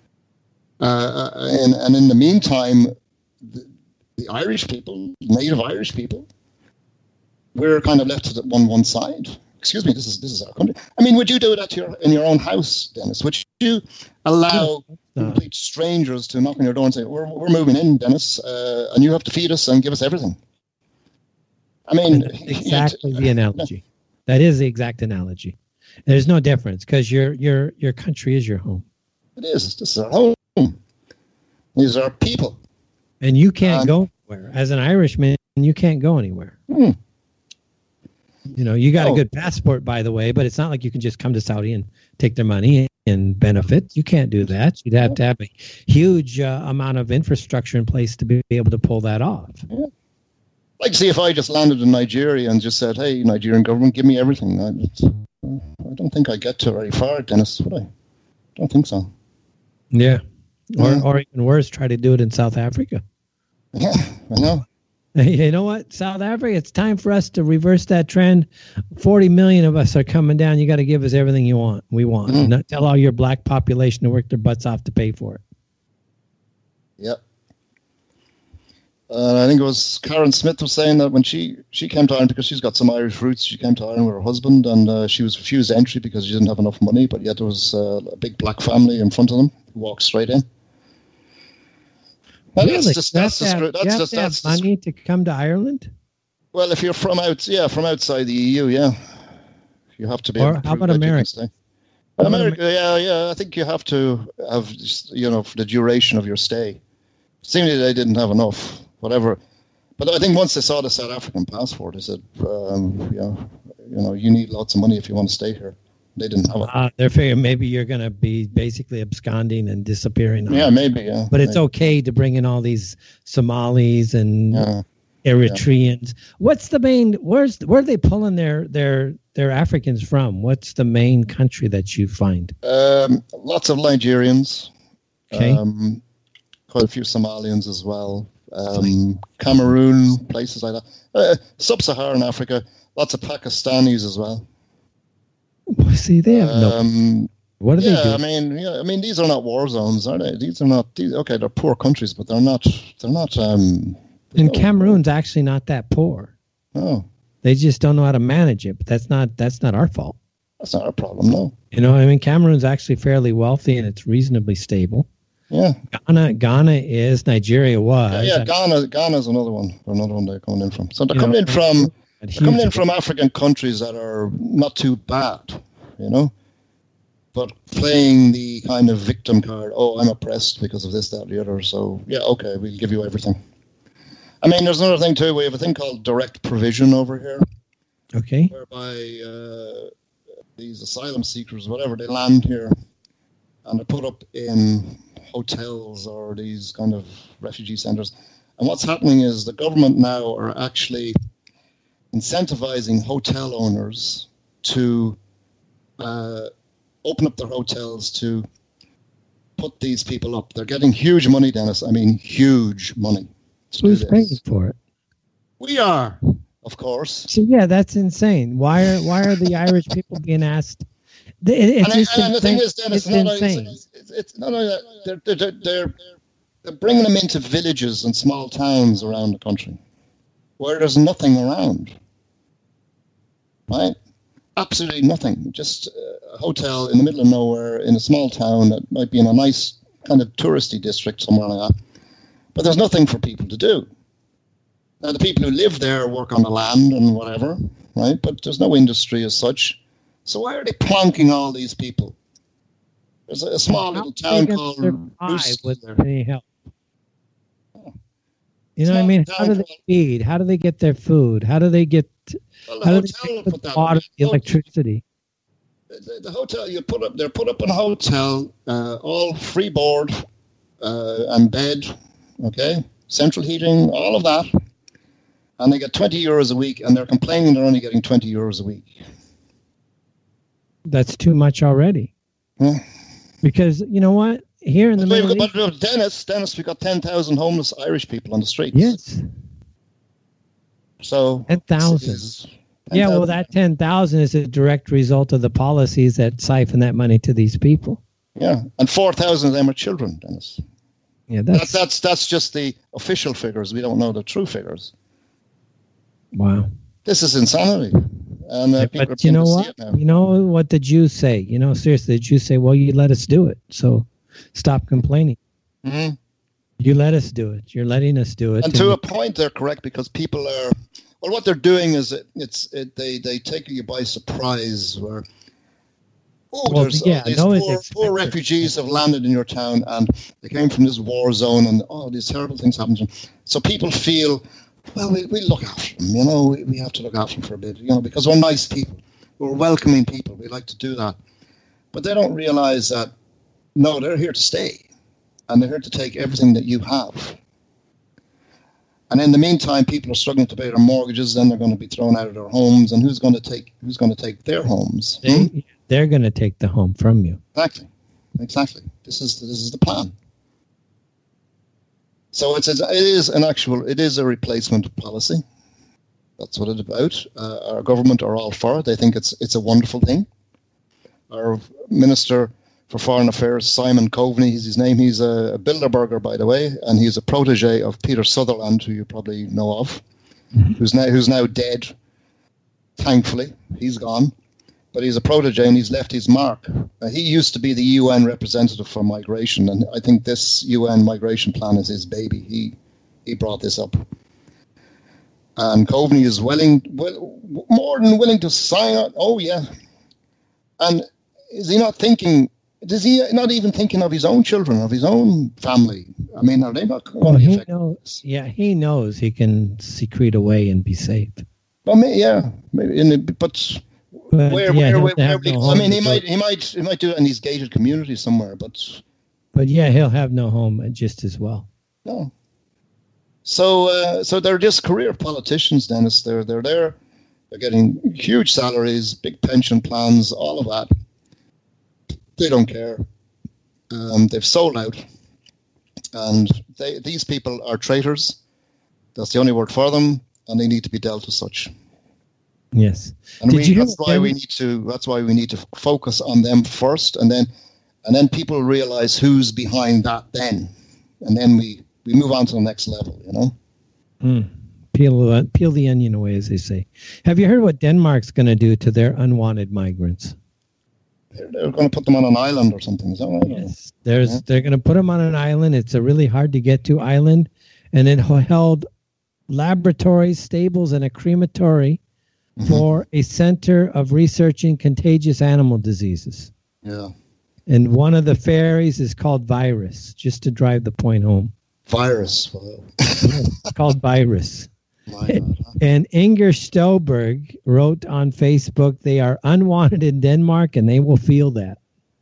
And in the meantime, the Irish people, native Irish people, we're kind of left to one side. Excuse me, this is our country. I mean, would you do that in your own house, Dennis? Would you allow complete strangers to knock on your door and say, we're moving in, Dennis, and you have to feed us and give us everything? I mean, exactly the analogy. That is the exact analogy. There's no difference because your country is your home. It is. This is our home. These are our people. And you can't go anywhere. As an Irishman, you can't go anywhere. You know, you got a good passport, by the way, but it's not like you can just come to Saudi and take their money and benefit. You can't do that. You'd have to have a huge amount of infrastructure in place to be able to pull that off. Yeah. Like, see, if I just landed in Nigeria and just said, hey, Nigerian government, give me everything. I don't think I'd get to very far, Dennis, would I? Don't think so. Yeah. Or even worse, try to do it in South Africa. Yeah, I know. You know what, South Africa, it's time for us to reverse that trend. 40 million of us are coming down. You got to give us everything we want. Not tell all your black population to work their butts off to pay for it. Yep. I think it was Karen Smith was saying that when she came to Ireland, because she's got some Irish roots, she came to Ireland with her husband, and she was refused entry because she didn't have enough money, but yet there was a big black family in front of them who walked straight in. Well, Really? that's You have to have money to come to Ireland? Well, if you're from outside the EU, yeah, you have to be. Or able to how prove about that you can America? stay. America, yeah. I think you have to have, for the duration of your stay. Seemingly they didn't have enough, whatever. But I think once they saw the South African passport, they said, you need lots of money if you want to stay here. They didn't have it. They're figuring maybe you're going to be basically absconding and disappearing. Yeah, maybe, yeah. But it's okay to bring in all these Somalis and Eritreans. What's the main? Where are they pulling their Africans from? What's the main country that you find? Lots of Nigerians. Okay. Quite a few Somalians as well. Cameroon, places like that. Sub-Saharan Africa, lots of Pakistanis as well. See, they have no. What do they do? I mean, these are not war zones, are they? These are not. Okay, they're poor countries, but they're not. And Cameroon's actually not that poor. No, they just don't know how to manage it. But that's not our fault. That's not our problem. No. Cameroon's actually fairly wealthy and it's reasonably stable. Yeah. Ghana is. Nigeria was. Yeah. Ghana's another one. Another one they're coming in from. So they're coming in from. They're coming in from African countries that are not too bad, but playing the kind of victim card. Oh, I'm oppressed because of this, that, and the other. So, yeah, okay, we'll give you everything. I mean, there's another thing, too. We have a thing called direct provision over here. Okay. Whereby these asylum seekers, whatever, they land here and they're put up in hotels or these kind of refugee centers. And what's happening is the government now are actually incentivizing hotel owners to open up their hotels to put these people up. They're getting huge money, Dennis. I mean, huge money. Who's paying for it? We are, of course. So yeah, that's insane. Why are the Irish people being asked? And the thing is, Dennis, it's not only that they're bringing them into villages and small towns around the country where there's nothing around, right? Absolutely nothing. Just a hotel in the middle of nowhere in a small town that might be in a nice kind of touristy district somewhere like that. But there's nothing for people to do. Now, the people who live there work on the land and whatever, right? But there's no industry as such. So why are they plonking all these people? There's a small little town called with any help. How do they feed? How do they get their food? How do they get how do they get the water, the electricity? The hotel they're put up in a hotel, all free board and bed, okay, central heating, all of that, and they get €20 a week, and they're complaining they're only getting €20 a week. That's too much already. Yeah. Because you know what? Here in the Middle East, but Dennis, we got 10,000 homeless Irish people on the streets. Yes. So 10,000. Yeah, well, that 10,000 is a direct result of the policies that siphon that money to these people. Yeah, and 4,000 of them are children, Dennis. Yeah, that's just the official figures. We don't know the true figures. Wow. This is insanity. And but you know what? You know what the Jews say? Seriously, the Jews say, well, you let us do it. So stop complaining. Mm-hmm. You let us do it. You're letting us do it. And to a point, they're correct, because people are... Well, what they're doing is they take you by surprise. Where these poor refugees have landed in your town, and they came from this war zone, and these terrible things happen to them. So people feel, well, we look after them. We have to look after them for a bit, because we're nice people, we're welcoming people. We like to do that, but they don't realize that no, they're here to stay, and they're here to take everything that you have. And in the meantime, people are struggling to pay their mortgages. Then they're going to be thrown out of their homes. And who's going to take their homes? They're going to take the home from you. Exactly. This is the plan. So it is a replacement policy. That's what it's about. Our government are all for it. They think it's a wonderful thing. Our Minister for Foreign Affairs, Simon Coveney, is his name. He's a Bilderberger, by the way, and he's a protege of Peter Sutherland, who you probably know of, who's now dead. Thankfully, he's gone, but he's a protege and he's left his mark. He used to be the UN representative for migration, and I think this UN migration plan is his baby. He brought this up. And Coveney is more than willing to sign on. Oh, yeah. And is he not thinking, is he not even thinking of his own children, of his own family? I mean, are they not going to be affected? Knows, he knows he can secrete away and be safe. Well, maybe, but where? I mean, he might do it in his gated community somewhere, but yeah, he'll have no home just as well. No. So they're just career politicians, Dennis. They're there. They're getting huge salaries, big pension plans, all of that. They don't care. They've sold out, and these people are traitors. That's the only word for them, and they need to be dealt as such. Yes. And that's why we need to focus on them first, and then people realize who's behind that then, and then we move on to the next level, you know. Peel the onion away, as they say. Have you heard what Denmark's going to do to their unwanted migrants? They're going to put them on an island or something. Is that right? Yes. They're going to put them on an island. It's a really hard to get to island, and it held laboratories, stables, and a crematory for a center of researching contagious animal diseases. Yeah. And one of the ferries is called Virus, just to drive the point home. Virus. Wow. It's called Virus. My God, huh? And Inger Støberg wrote on Facebook, they are unwanted in Denmark and they will feel that.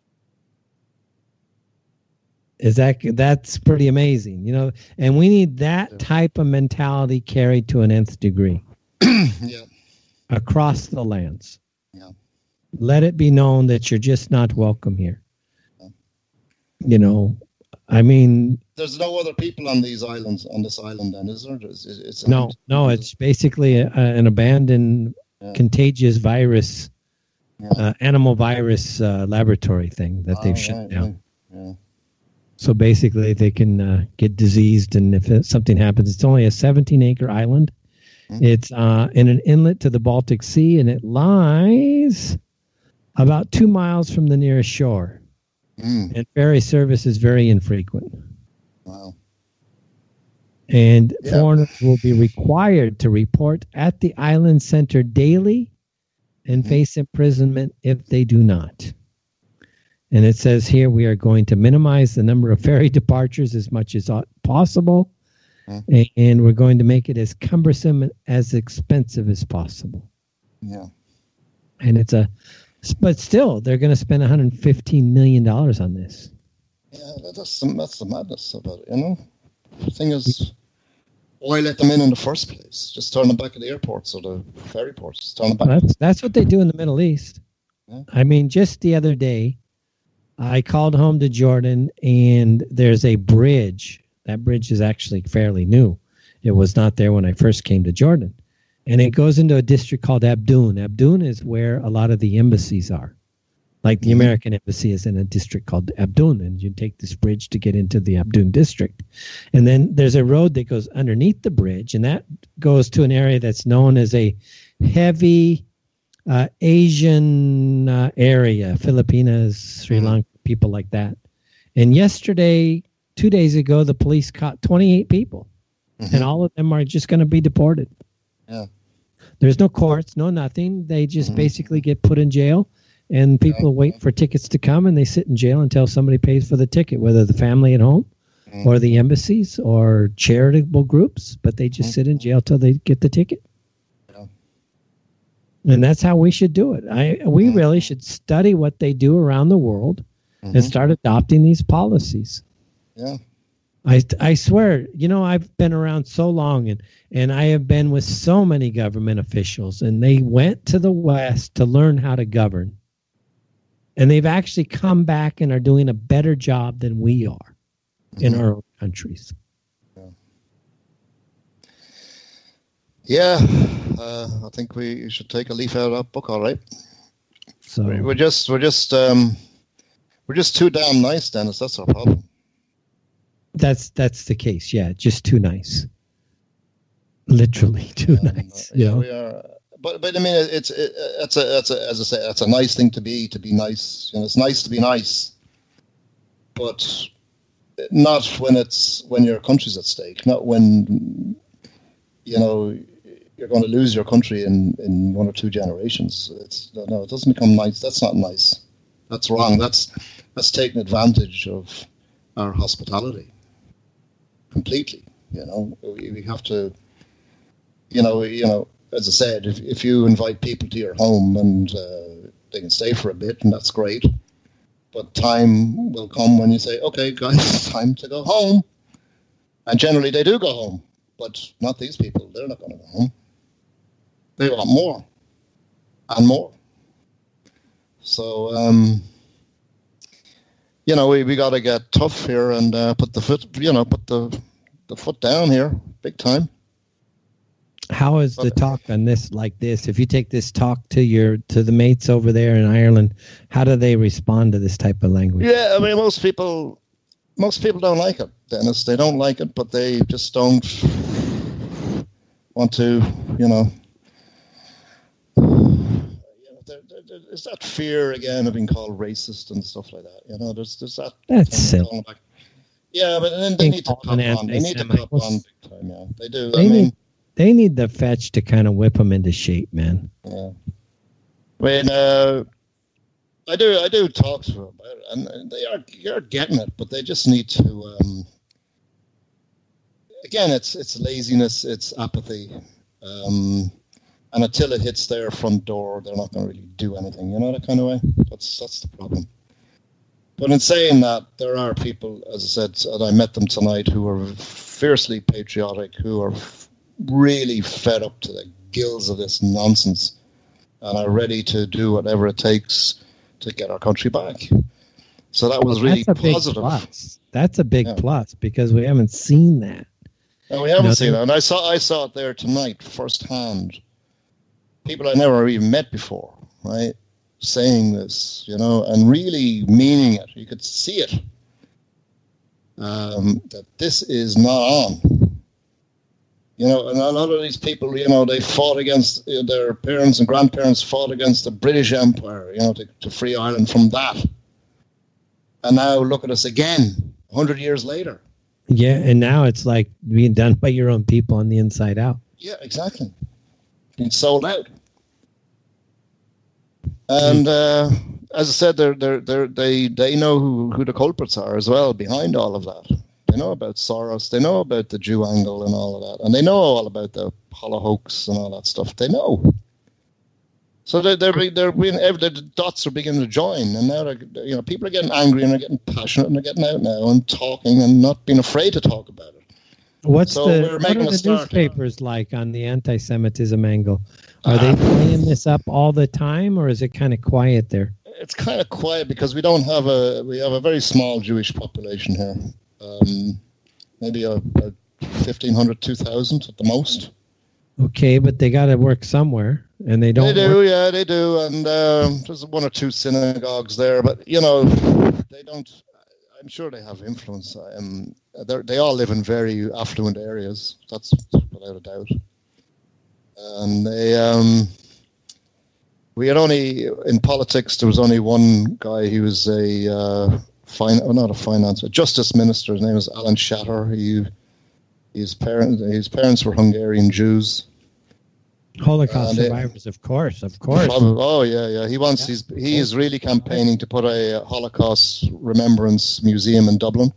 That's pretty amazing, you know, and we need that type of mentality carried to an nth degree. Yeah. Across the lands. Yeah. Let it be known that you're just not welcome here. Yeah. You know, I mean, there's no other people on this island, then, is there? No, it's basically an abandoned contagious virus, animal virus laboratory thing that they've shut down. Yeah. So basically, they can get diseased, and if something happens, it's only a 17-acre island. It's in an inlet to the Baltic Sea, and it lies about 2 miles from the nearest shore. And ferry service is very infrequent. Wow. And foreigners will be required to report at the island center daily and face imprisonment if they do not. And it says here we are going to minimize the number of ferry departures as much as possible. And we're going to make it as cumbersome and as expensive as possible. Yeah. And but still, they're going to spend $115 million on this. Yeah, that's the madness about it, you know? The thing is, why let them in the first place? Just turn them back at the airports or the ferry ports. Turn them back. That's what they do in the Middle East. Yeah. I mean, just the other day, I called home to Jordan, and there's a bridge. That bridge is actually fairly new. It was not there when I first came to Jordan. And it goes into a district called Abdoun. Abdoun is where a lot of the embassies are. Like the American embassy is in a district called Abdoun, and you take this bridge to get into the Abdoun district. And then there's a road that goes underneath the bridge, and that goes to an area that's known as a heavy Asian area, Filipinas, Sri Lanka, people like that. And yesterday, 2 days ago, the police caught 28 people, and all of them are just going to be deported. Yeah. There's no courts, no nothing. They just basically get put in jail, and people wait for tickets to come, and they sit in jail until somebody pays for the ticket, whether the family at home or the embassies or charitable groups, but they just sit in jail till they get the ticket. Yeah. And that's how we should do it. We really should study what they do around the world and start adopting these policies. Yeah. I swear, you know, I've been around so long, and I have been with so many government officials, and they went to the West to learn how to govern. And they've actually come back and are doing a better job than we are in our own countries. Yeah. Yeah, I think we should take a leaf out of that book. All right. So We're just too damn nice, Dennis. That's our problem. that's the case. Yeah, just too nice. Literally too nice. Yeah, You know? we are. But I mean, it's as I say, that's a nice thing to be nice. You know, it's nice to be nice, but not when your country's at stake. Not when you're going to lose your country in 1 or 2 generations. No, it doesn't become nice. That's not nice. That's wrong. That's taking advantage of our hospitality completely. We have to. As I said, if you invite people to your home and they can stay for a bit, and that's great. But time will come when you say, "Okay, guys, it's time to go home," and generally they do go home. But not these people. They're not going to go home. They want more and more. So, we got to get tough here and put the foot down here, big time. How is the talk on this like this? If you take this talk to the mates over there in Ireland, how do they respond to this type of language? Yeah, I mean, most people don't like it, Dennis. They don't like it, but they just don't want to, There's that fear again of being called racist and stuff like that. There's that. That's silly. Yeah, but then they need to cop on. They need to cop on big time. Yeah, they do. They need the fetch to kind of whip them into shape, man. Yeah. When I do talk to them about it, and you're getting it, but they just need to. Again, it's laziness, it's apathy, and until it hits their front door, they're not going to really do anything. That kind of way. That's the problem. But in saying that, there are people, as I said, and I met them tonight, who are fiercely patriotic, who are really fed up to the gills of this nonsense, and are ready to do whatever it takes to get our country back. So that was really positive. That's a big plus because we haven't seen that. No, we haven't seen it, and I saw it there tonight firsthand. People I never even met before, right? Saying this, and really meaning it. You could see it. That this is not on. And a lot of these people, they fought against their parents and grandparents fought against the British Empire, to free Ireland from that. And now look at us again, 100 years later. Yeah, and now it's like being done by your own people on the inside out. Yeah, exactly. Being sold out. And as I said, they know who the culprits are as well behind all of that. They know about Soros. They know about the Jew angle and all of that, and they know all about the Holocaust and all that stuff. They know. So the dots are beginning to join, and now people are getting angry and they're getting passionate and they're getting out now and talking and not being afraid to talk about it. What are the newspapers like on the anti-Semitism angle? Are they playing this up all the time, or is it kind of quiet there? It's kind of quiet because we have a very small Jewish population here. Maybe 1,500, 2,000 at the most. Okay, but they got to work somewhere, and they don't. They do, yeah, they do, and there's 1 or 2 synagogues there, but they don't. I'm sure they have influence. They all live in very affluent areas. That's without a doubt. And we had only in politics. There was only one guy. He was a justice minister. His name was Alan Shatter. His parents were Hungarian Jews. Holocaust survivors, of course. Oh yeah. He is really campaigning to put a Holocaust remembrance museum in Dublin.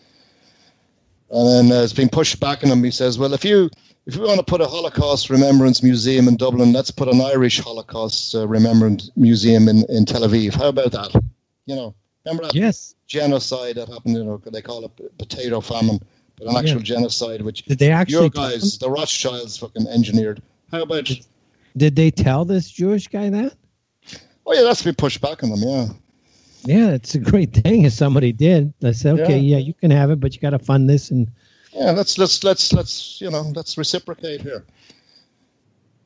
And then it's been pushed back on him. He says, "Well, if we want to put a Holocaust remembrance museum in Dublin, let's put an Irish Holocaust remembrance museum in Tel Aviv. How about that? Remember that genocide that happened? They call it potato famine, but an actual genocide, which did they actually your guys, the Rothschilds, fucking engineered. How about? Did they tell this Jewish guy that? Oh yeah, that's been pushed back on them. Yeah. Yeah, it's a great thing if somebody did. They said, okay, yeah, you can have it, but you got to fund this and. Yeah, let's reciprocate here.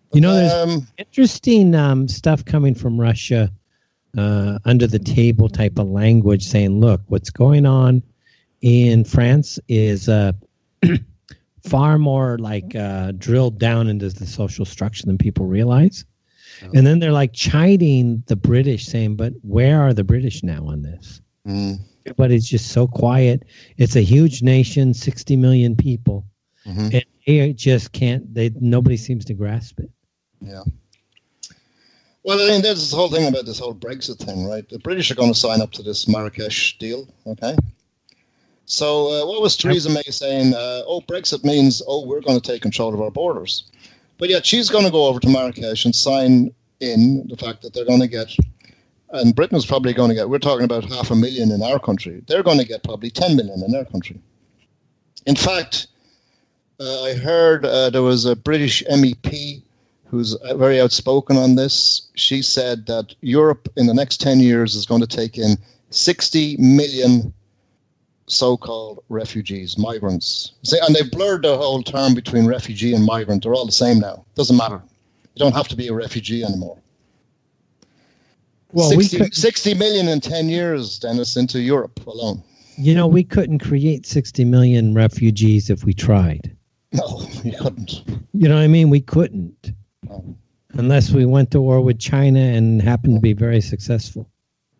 You know, there's interesting stuff coming from Russia under the table type of language saying, look, what's going on in France is far more like drilled down into the social structure than people realize. Oh. And then they're like chiding the British, saying, but where are the British now on this? Everybody's just so quiet. It's a huge nation, 60 million people. And they just can't, nobody seems to grasp it. Yeah. Well, I mean, there's this whole thing about this whole Brexit thing, right? The British are going to sign up to this Marrakesh deal, okay? So what was Theresa May saying? Brexit means, we're going to take control of our borders. But yet she's going to go over to Marrakesh and sign in the fact that they're going to get, and Britain's probably going to get, we're talking about 500,000 in our country. They're going to get probably 10 million in their country. In fact, I heard there was a British MEP who's very outspoken on this. She said that Europe in the next 10 years is going to take in 60 million so-called refugees, migrants. And they've blurred the whole term between refugee and migrant. They're all the same now. Doesn't matter. You don't have to be a refugee anymore. Well, 60 million in 10 years, Dennis, into Europe alone. You know, we couldn't create 60 million refugees if we tried. No, you couldn't. You know what I mean? We couldn't. No. Unless we went to war with China and happened to be very successful.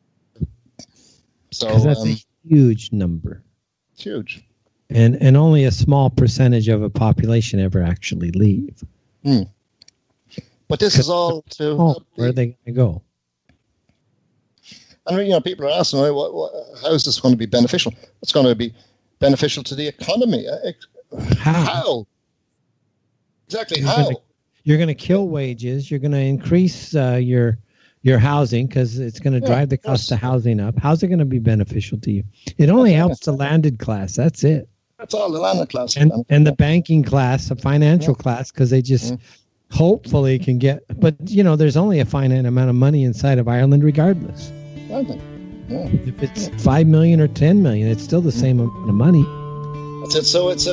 So that's a huge number. It's huge. And only a small percentage of a population ever actually leave. But this is all to... where are they going to go? And, you know, people are asking, how is this going to be beneficial? It's going to be beneficial to the economy. How? Exactly how? You're going to kill wages. You're going to increase your housing because it's going to drive the cost of housing up. How's it going to be beneficial to you? It only helps the landed class. That's it. That's all, the landed class. And the banking class, the financial class, because they just hopefully can get. But, you know, there's only a finite amount of money inside of Ireland regardless. If it's 5 million or 10 million, it's still the same amount of money. That's it. So it's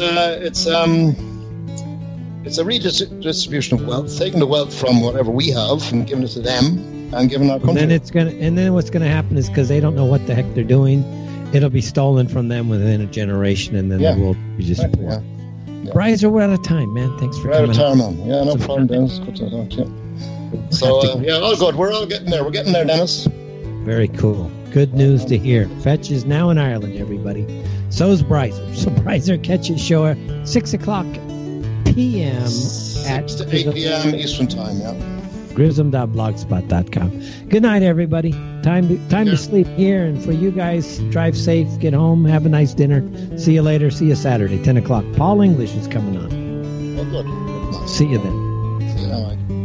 a redistribution of wealth, taking the wealth from whatever we have and giving it to them and giving our country. And then what's gonna happen is because they don't know what the heck they're doing, it'll be stolen from them within a generation, and then the world will be just poor. Yeah. Bryzer, we're out of time, man. Thanks for coming. We're out of time, man. Yeah, no problem, Dennis. Good to talk to you. So all good. We're all getting there. We're getting there, Dennis. Very cool. Good news to hear. Fetch is now in Ireland, everybody. So is Bryzer. So Bryzer, catch his show at 6 o'clock p.m. 6 to 8 p.m. Eastern Time, Grism.blogspot.com. Good night, everybody. Time to sleep here. And for you guys, drive safe, get home, have a nice dinner. See you later. See you Saturday, 10 o'clock. Paul English is coming on. Oh, good. See you then. See you then, Mike.